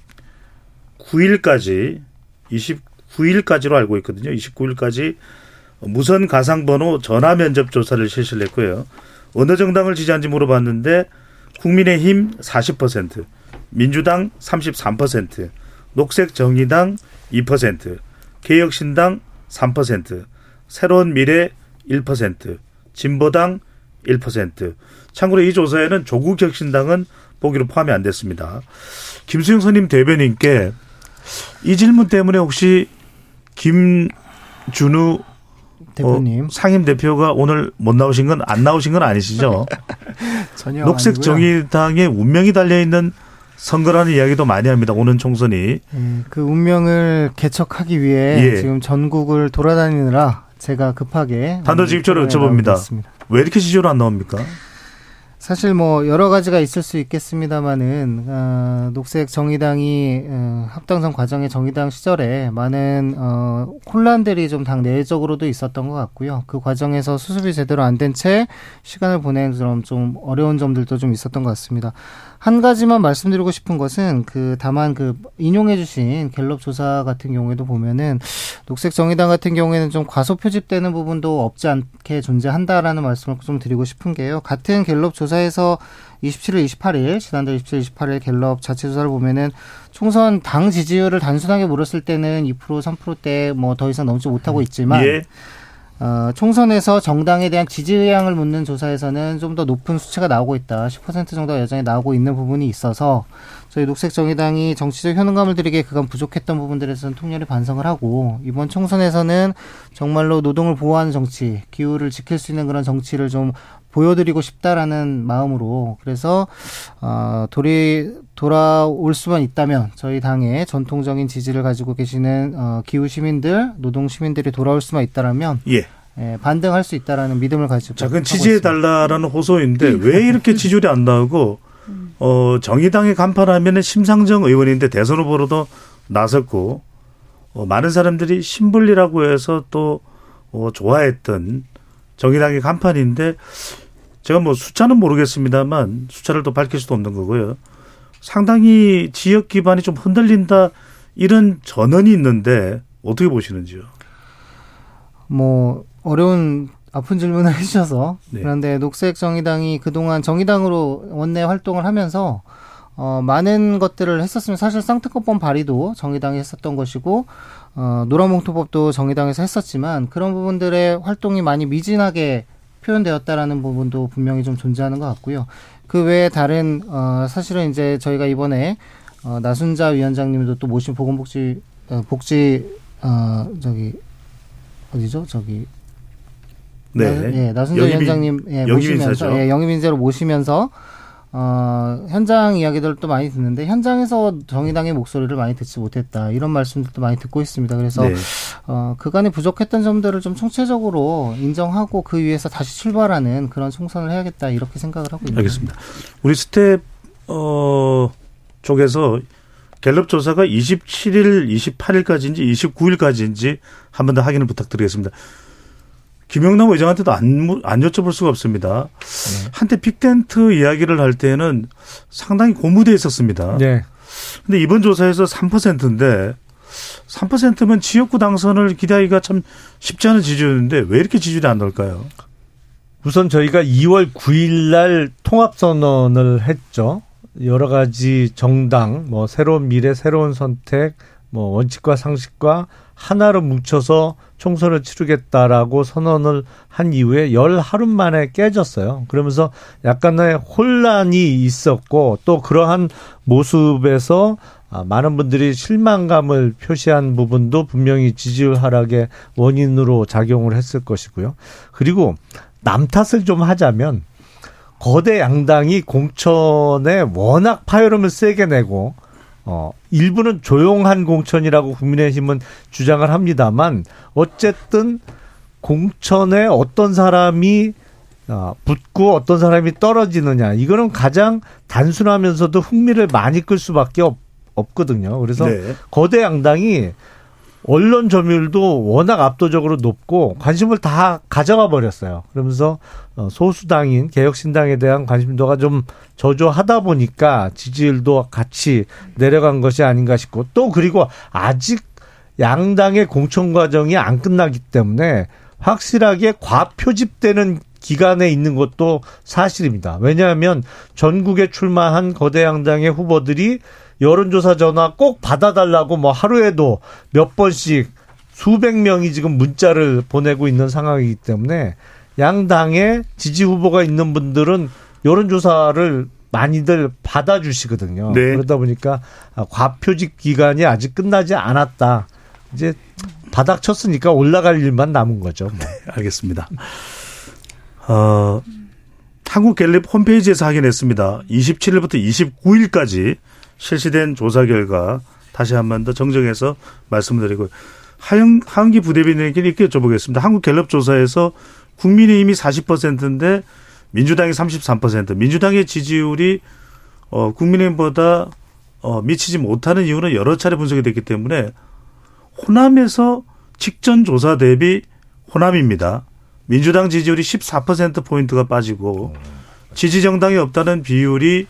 29일까지로 알고 있거든요. 29일까지 무선 가상번호 전화 면접 조사를 실시를 했고요. 어느 정당을 지지하는지 물어봤는데 국민의힘 40%, 민주당 33%, 녹색정의당 2%, 개혁신당 3%, 새로운미래 1%, 진보당 1%. 참고로 이 조사에는 조국혁신당은 보기로 포함이 안 됐습니다. 김수영 선임 대변인께 이 질문 때문에 혹시 김준우 대표님 상임 대표가 오늘 못 나오신 건 안 나오신 건 아니시죠? 전혀 녹색 정의당의 운명이 달려 있는 선거라는 이야기도 많이 합니다. 오는 총선이. 그 운명을 개척하기 위해 지금 전국을 돌아다니느라 제가 급하게 단도직입적으로 여쭤봅니다. 왜 이렇게 지지율 안 나옵니까? 사실 뭐 여러 가지가 있을 수 있겠습니다만은 녹색 정의당이 합당선 과정의 정의당 시절에 많은 혼란들이 좀 당 내적으로도 있었던 것 같고요. 그 과정에서 수습이 제대로 안 된 채 시간을 보낸 좀 어려운 점들도 좀 있었던 것 같습니다. 한 가지만 말씀드리고 싶은 것은 다만 인용해주신 갤럽 조사 같은 경우에도 보면은 녹색 정의당 같은 경우에는 좀 과소 표집되는 부분도 없지 않게 존재한다라는 말씀을 좀 드리고 싶은 게요. 같은 갤럽 조사에서 27일, 28일, 지난달 27일, 28일 갤럽 자체 조사를 보면은 총선 당 지지율을 단순하게 물었을 때는 2%, 3%대 뭐 더 이상 넘지 못하고 있지만 예. 총선에서 정당에 대한 지지 의향을 묻는 조사에서는 좀 더 높은 수치가 나오고 있다. 10% 정도가 여전히 나오고 있는 부분이 있어서 저희 녹색 정의당이 정치적 효능감을 들이기에 그간 부족했던 부분들에서는 통렬히 반성을 하고 이번 총선에서는 정말로 노동을 보호하는 정치, 기후를 지킬 수 있는 그런 정치를 좀 보여드리고 싶다라는 마음으로 그래서 돌아올 수만 있다면 저희 당의 전통적인 지지를 가지고 계시는 기후 시민들, 노동 시민들이 돌아올 수만 있다라면 반등할 수 있다라는 믿음을 가지고 작은 지지해달라라는 호소인데 왜 이렇게 지지율이 안 나오고 정의당이 간판하면 심상정 의원인데 대선 후보로도 나섰고 많은 사람들이 신불리라고 해서 또 좋아했던 정의당의 간판인데 제가 뭐 숫자는 모르겠습니다만 숫자를 또 밝힐 수도 없는 거고요. 상당히 지역 기반이 좀 흔들린다 이런 전언이 있는데 어떻게 보시는지요? 뭐 어려운 아픈 질문을 해주셔서 그런데 녹색 정의당이 그동안 정의당으로 원내 활동을 하면서 많은 것들을 했었으면 사실 쌍특허법 발의도 정의당이 했었던 것이고 노란봉투법도 정의당에서 했었지만 그런 부분들의 활동이 많이 미진하게 표현되었다라는 부분도 분명히 좀 존재하는 것 같고요. 그 외에 다른 사실은 이제 저희가 이번에 나순자 위원장님도 또 모신 보건복지 나순자 위원장님 모시면서 영입인재로 모시면서 현장 이야기들을 또 많이 듣는데 현장에서 정의당의 목소리를 많이 듣지 못했다 이런 말씀들도 많이 듣고 있습니다. 그래서 그간에 부족했던 점들을 좀 총체적으로 인정하고 그 위에서 다시 출발하는 그런 총선을 해야겠다 이렇게 생각을 하고 있습니다. 알겠습니다. 우리 스텝 쪽에서 갤럽 조사가 27일, 28일까지인지 29일까지인지 한 번 더 확인을 부탁드리겠습니다. 김영남 의장한테도 안 여쭤볼 수가 없습니다. 한때 빅텐트 이야기를 할 때는 상당히 고무되어 있었습니다. 네. 근데 이번 조사에서 3%인데 3%면 지역구 당선을 기대하기가 참 쉽지 않은 지지율인데 왜 이렇게 지지율이 안 나올까요? 우선 저희가 2월 9일 날 통합선언을 했죠. 여러 가지 정당, 뭐 새로운 미래, 새로운 선택, 뭐 원칙과 상식과 하나로 뭉쳐서 총선을 치르겠다라고 선언을 한 이후에 10하루 만에 깨졌어요. 그러면서 약간의 혼란이 있었고 또 그러한 모습에서 많은 분들이 실망감을 표시한 부분도 분명히 지지율 하락의 원인으로 작용을 했을 것이고요. 그리고 남 탓을 좀 하자면 거대 양당이 공천에 워낙 파열음을 세게 내고 일부는 조용한 공천이라고 국민의힘은 주장을 합니다만 어쨌든 공천에 어떤 사람이 붙고 어떤 사람이 떨어지느냐 이거는 가장 단순하면서도 흥미를 많이 끌 수밖에 없거든요. 그래서 거대 양당이 언론 점유율도 워낙 압도적으로 높고 관심을 다 가져가 버렸어요. 그러면서 소수당인 개혁신당에 대한 관심도가 좀 저조하다 보니까 지지율도 같이 내려간 것이 아닌가 싶고 또 그리고 아직 양당의 공천 과정이 안 끝나기 때문에 확실하게 과표집되는 기간에 있는 것도 사실입니다. 왜냐하면 전국에 출마한 거대 양당의 후보들이 여론조사 전화 꼭 받아달라고 뭐 하루에도 몇 번씩 수백 명이 지금 문자를 보내고 있는 상황이기 때문에 양당의 지지 후보가 있는 분들은 여론조사를 많이들 받아주시거든요. 네. 그러다 보니까 과표집 기간이 아직 끝나지 않았다. 이제 바닥 쳤으니까 올라갈 일만 남은 거죠. 뭐. 네, 알겠습니다. 한국갤럽 홈페이지에서 확인했습니다. 27일부터 29일까지 실시된 조사 결과 다시 한 번 더 정정해서 말씀드리고 하은기 부대변인에게 이렇게 여쭤보겠습니다. 한국갤럽 조사에서 국민의힘이 40%인데 민주당이 33%. 민주당의 지지율이 국민의힘보다 미치지 못하는 이유는 여러 차례 분석이 됐기 때문에 호남에서 직전 조사 대비 호남입니다. 민주당 지지율이 14%포인트가 빠지고 지지 정당이 없다는 비율이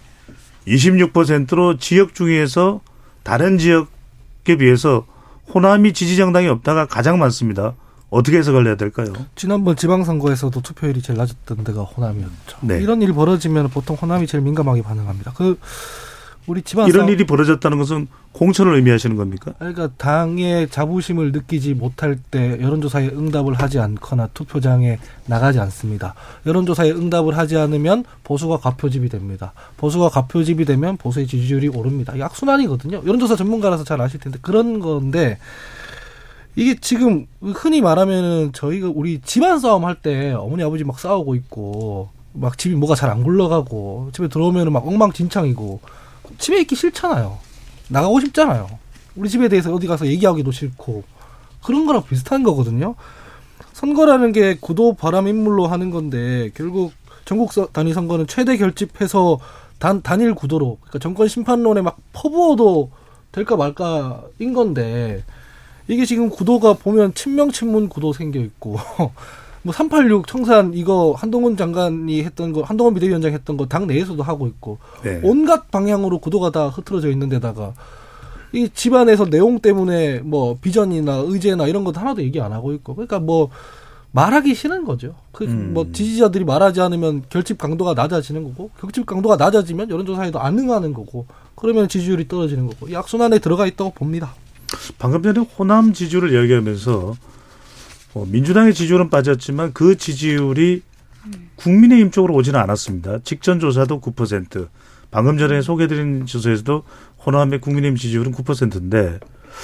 26%로 지역 중에서 다른 지역에 비해서 호남이 지지 정당이 없다가 가장 많습니다. 어떻게 해석을 해야 될까요? 지난번 지방선거에서도 투표율이 제일 낮았던 데가 호남이었죠. 네. 이런 일이 벌어지면 보통 호남이 제일 민감하게 반응합니다. 우리 집안 이런 일이 벌어졌다는 것은 공천을 의미하시는 겁니까? 그러니까 당의 자부심을 느끼지 못할 때 여론조사에 응답을 하지 않거나 투표장에 나가지 않습니다. 여론조사에 응답을 하지 않으면 보수가 과표집이 됩니다. 보수가 과표집이 되면 보수의 지지율이 오릅니다. 이 악순환이거든요. 여론조사 전문가라서 잘 아실 텐데 그런 건데 이게 지금 흔히 말하면은 저희가 우리 집안 싸움 할 때 어머니 아버지 막 싸우고 있고 막 집이 뭐가 잘 안 굴러가고 집에 들어오면은 막 엉망진창이고 집에 있기 싫잖아요. 나가고 싶잖아요. 우리 집에 대해서 어디 가서 얘기하기도 싫고 그런 거랑 비슷한 거거든요. 선거라는 게 구도 바람 인물로 하는 건데 결국 전국 단위 선거는 최대 결집해서 단일 구도로 그러니까 정권 심판론에 막 퍼부어도 될까 말까인 건데 이게 지금 구도가 보면 친명친문 구도 생겨 있고 뭐 386 청산 이거 한동훈 장관이 했던 거 한동훈 비대위원장 했던 거 당 내에서도 하고 있고 네. 온갖 방향으로 구도가 다 흐트러져 있는 데다가 이 집안에서 내용 때문에 뭐 비전이나 의제나 이런 것도 하나도 얘기 안 하고 있고 그러니까 뭐 말하기 싫은 거죠. 뭐 지지자들이 말하지 않으면 결집 강도가 낮아지는 거고 결집 강도가 낮아지면 여론조사에도 안 응하는 거고 그러면 지지율이 떨어지는 거고 이 악순환에 들어가 있다고 봅니다. 방금 전에 호남 지지율을 이야기하면서 민주당의 지지율은 빠졌지만 그 지지율이 국민의힘 쪽으로 오지는 않았습니다. 직전 조사도 9%. 방금 전에 소개해드린 조사에서도 호남의 국민의힘 지지율은 9%인데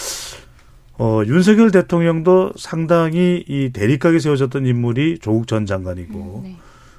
윤석열 대통령도 상당히 이 대립각에 세워졌던 인물이 조국 전 장관이고 네.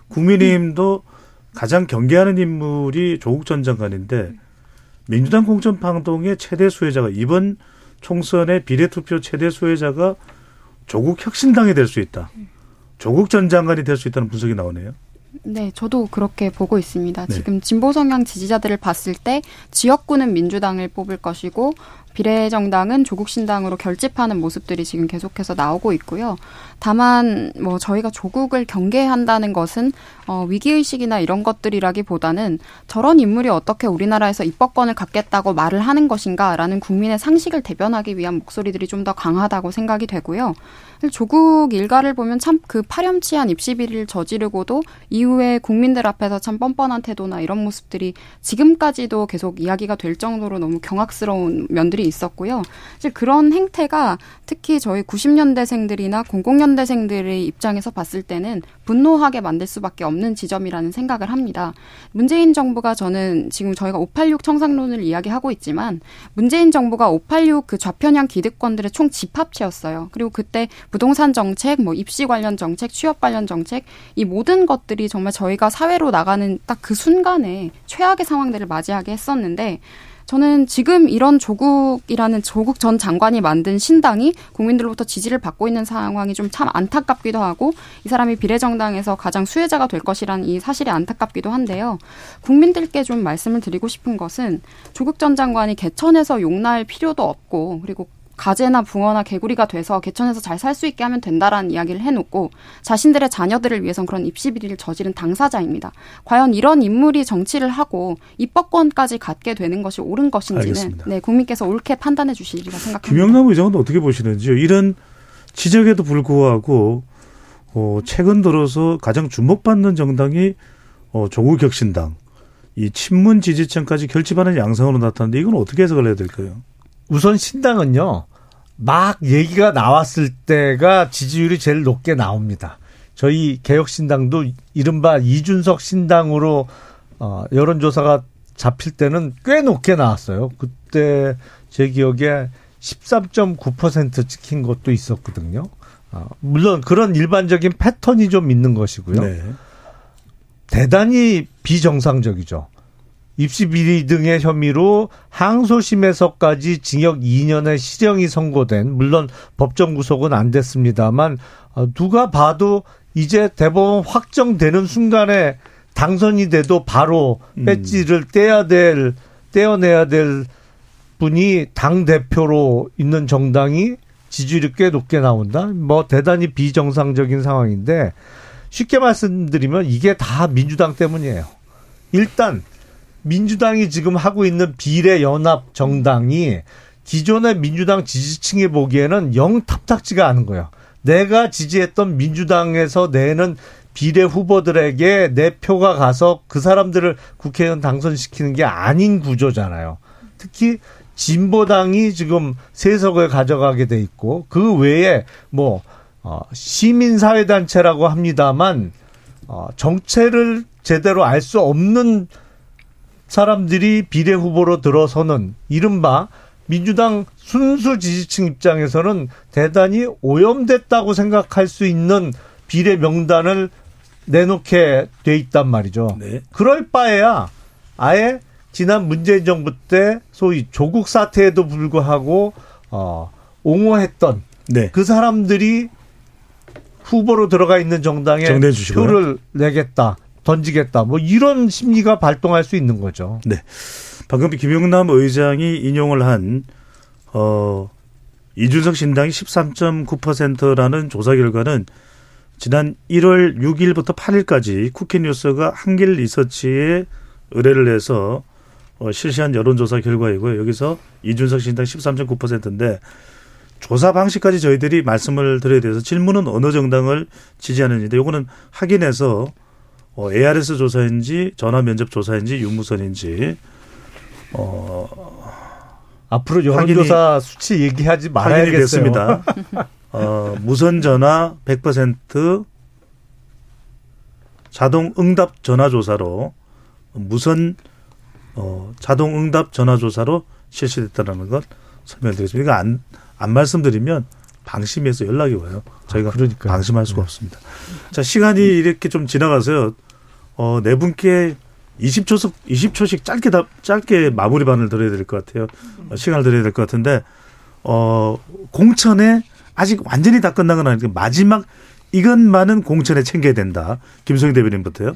국민의힘도 가장 경계하는 인물이 조국 전 장관인데 민주당 공천 파동의 최대 수혜자가 이번 총선의 비례투표 최대 수혜자가 조국 혁신당이 될 수 있다. 조국 전 장관이 될 수 있다는 분석이 나오네요. 네, 저도 그렇게 보고 있습니다. 네. 지금 진보 성향 지지자들을 봤을 때 지역구는 민주당을 뽑을 것이고 비례정당은 조국 신당으로 결집하는 모습들이 지금 계속해서 나오고 있고요. 다만 뭐 저희가 조국을 경계한다는 것은 위기의식이나 이런 것들이라기보다는 저런 인물이 어떻게 우리나라에서 입법권을 갖겠다고 말을 하는 것인가라는 국민의 상식을 대변하기 위한 목소리들이 좀 더 강하다고 생각이 되고요. 조국 일가를 보면 참 그 파렴치한 입시비리를 저지르고도 이후에 국민들 앞에서 참 뻔뻔한 태도나 이런 모습들이 지금까지도 계속 이야기가 될 정도로 너무 경악스러운 면들이 있었고요. 사실 그런 행태가 특히 저희 90년대생들이나 00년대생들의 입장에서 봤을 때는 분노하게 만들 수밖에 없는 지점이라는 생각을 합니다. 문재인 정부가 저는 지금 저희가 586 청산론을 이야기하고 있지만 문재인 정부가 586 그 좌편향 기득권들의 총 집합체였어요. 그리고 그때 부동산 정책, 뭐 입시 관련 정책, 취업 관련 정책 이 모든 것들이 정말 저희가 사회로 나가는 딱 그 순간에 최악의 상황들을 맞이하게 했었는데 저는 지금 이런 조국이라는 조국 전 장관이 만든 신당이 국민들로부터 지지를 받고 있는 상황이 좀 참 안타깝기도 하고 이 사람이 비례정당에서 가장 수혜자가 될 것이라는 이 사실이 안타깝기도 한데요. 국민들께 좀 말씀을 드리고 싶은 것은 조국 전 장관이 개천에서 용날 필요도 없고 그리고 가재나 붕어나 개구리가 돼서 개천에서 잘 살 수 있게 하면 된다라는 이야기를 해놓고 자신들의 자녀들을 위해선 그런 입시비리를 저지른 당사자입니다. 과연 이런 인물이 정치를 하고 입법권까지 갖게 되는 것이 옳은 것인지는 네, 국민께서 옳게 판단해 주시리라 생각합니다. 김영남 의장은 어떻게 보시는지요? 이런 지적에도 불구하고 최근 들어서 가장 주목받는 정당이 조국 혁신당, 이 친문 지지층까지 결집하는 양상으로 나타났는데 이건 어떻게 해석을 해야 될까요? 우선 신당은요. 막 얘기가 나왔을 때가 지지율이 제일 높게 나옵니다. 저희 개혁신당도 이른바 이준석 신당으로 여론조사가 잡힐 때는 꽤 높게 나왔어요. 그때 제 기억에 13.9% 찍힌 것도 있었거든요. 물론 그런 일반적인 패턴이 좀 있는 것이고요. 네. 대단히 비정상적이죠. 입시 비리 등의 혐의로 항소심에서까지 징역 2년의 실형이 선고된 물론 법정 구속은 안 됐습니다만 누가 봐도 이제 대법원 확정되는 순간에 당선이 돼도 바로 배지를 떼어내야 될 분이 당대표로 있는 정당이 지지율이 꽤 높게 나온다? 뭐 대단히 비정상적인 상황인데 쉽게 말씀드리면 이게 다 민주당 때문이에요. 일단 민주당이 지금 하고 있는 비례연합 정당이 기존의 민주당 지지층이 보기에는 영 탐탁지가 않은 거예요. 내가 지지했던 민주당에서 내는 비례 후보들에게 내 표가 가서 그 사람들을 국회의원 당선시키는 게 아닌 구조잖아요. 특히 진보당이 지금 세석을 가져가게 돼 있고 그 외에 뭐 시민사회단체라고 합니다만 정체를 제대로 알 수 없는 사람들이 비례 후보로 들어서는 이른바 민주당 순수 지지층 입장에서는 대단히 오염됐다고 생각할 수 있는 비례 명단을 내놓게 돼 있단 말이죠. 네. 그럴 바에야 아예 지난 문재인 정부 때 소위 조국 사태에도 불구하고 옹호했던 네. 그 사람들이 후보로 들어가 있는 정당에 표를 내겠다, 던지겠다, 뭐 이런 심리가 발동할 수 있는 거죠. 네. 방금 김용남 의장이 인용을 한 이준석 신당이 13.9%라는 조사 결과는 지난 1월 6일부터 8일까지 쿠키뉴스가 한길 리서치에 의뢰를 해서 실시한 여론조사 결과이고요. 여기서 이준석 신당 13.9%인데 조사 방식까지 저희들이 말씀을 드려야 돼서 질문은 어느 정당을 지지하는지인데 이거는 확인해서 ARS 조사인지 전화 면접 조사인지 유무선인지 앞으로 여론조사 수치 얘기하지 말아야겠어요. 확인이 됐습니다. 무선 전화 100% 자동 응답 전화 조사로 무선 자동 응답 전화 조사로 실시됐다는 것 설명드리겠습니다. 이거 안 말씀드리면 방심해서 연락이 와요. 저희가 방심할 수가 없습니다. 자, 시간이 이렇게 좀 지나가서요. 네 분께 20초씩 짧게 마무리 반을 드려야 될 것 같아요. 시간을 드려야 될 것 같은데 공천에 아직 완전히 다 끝난 건 아니고 마지막 이것만은 공천에 챙겨야 된다. 김성희 대변인부터요.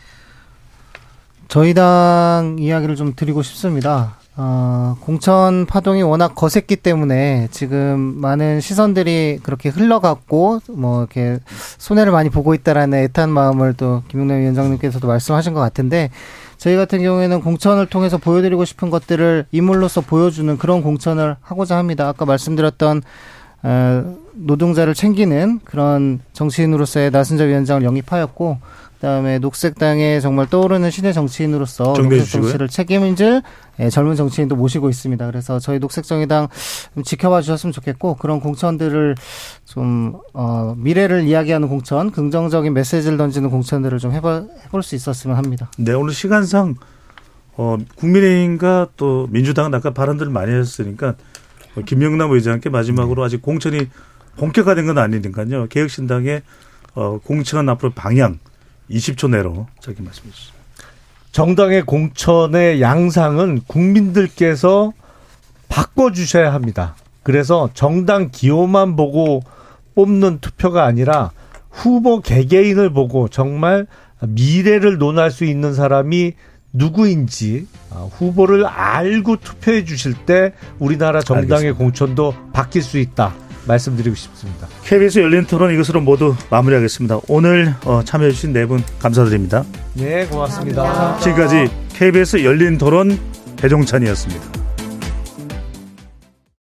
저희 당 이야기를 좀 드리고 싶습니다. 공천 파동이 워낙 거셌기 때문에 지금 많은 시선들이 그렇게 흘러갔고 뭐 이렇게 손해를 많이 보고 있다라는 애탄 마음을 또 김용남 위원장님께서도 말씀하신 것 같은데 저희 같은 경우에는 공천을 통해서 보여드리고 싶은 것들을 인물로서 보여주는 그런 공천을 하고자 합니다. 아까 말씀드렸던 노동자를 챙기는 그런 정치인으로서의 나순자 위원장을 영입하였고 그다음에 녹색당에 정말 떠오르는 신의 정치인으로서 녹색 정치를 책임질 젊은 정치인도 모시고 있습니다. 그래서 저희 녹색정의당 좀 지켜봐 주셨으면 좋겠고 그런 공천들을 좀 미래를 이야기하는 공천, 긍정적인 메시지를 던지는 공천들을 좀 해볼 수 있었으면 합니다. 네, 오늘 시간상 국민의힘과 또 민주당은 아까 발언들을 많이 하셨으니까 김영남 의장께 마지막으로 아직 공천이 본격화된 건 아니니까요. 개혁신당의 공천 앞으로 방향 20초 내로 짧게 말씀해 주시죠. 정당의 공천의 양상은 국민들께서 바꿔주셔야 합니다. 그래서 정당 기호만 보고 뽑는 투표가 아니라 후보 개개인을 보고 정말 미래를 논할 수 있는 사람이 누구인지 후보를 알고 투표해 주실 때 우리나라 정당의 알겠습니다. 공천도 바뀔 수 있다. 말씀드리고 싶습니다. KBS 열린 토론 이것으로 모두 마무리하겠습니다. 오늘 참여해 주신 네 분 감사드립니다. 네, 고맙습니다. 지금까지 KBS 열린 토론 배종찬이었습니다.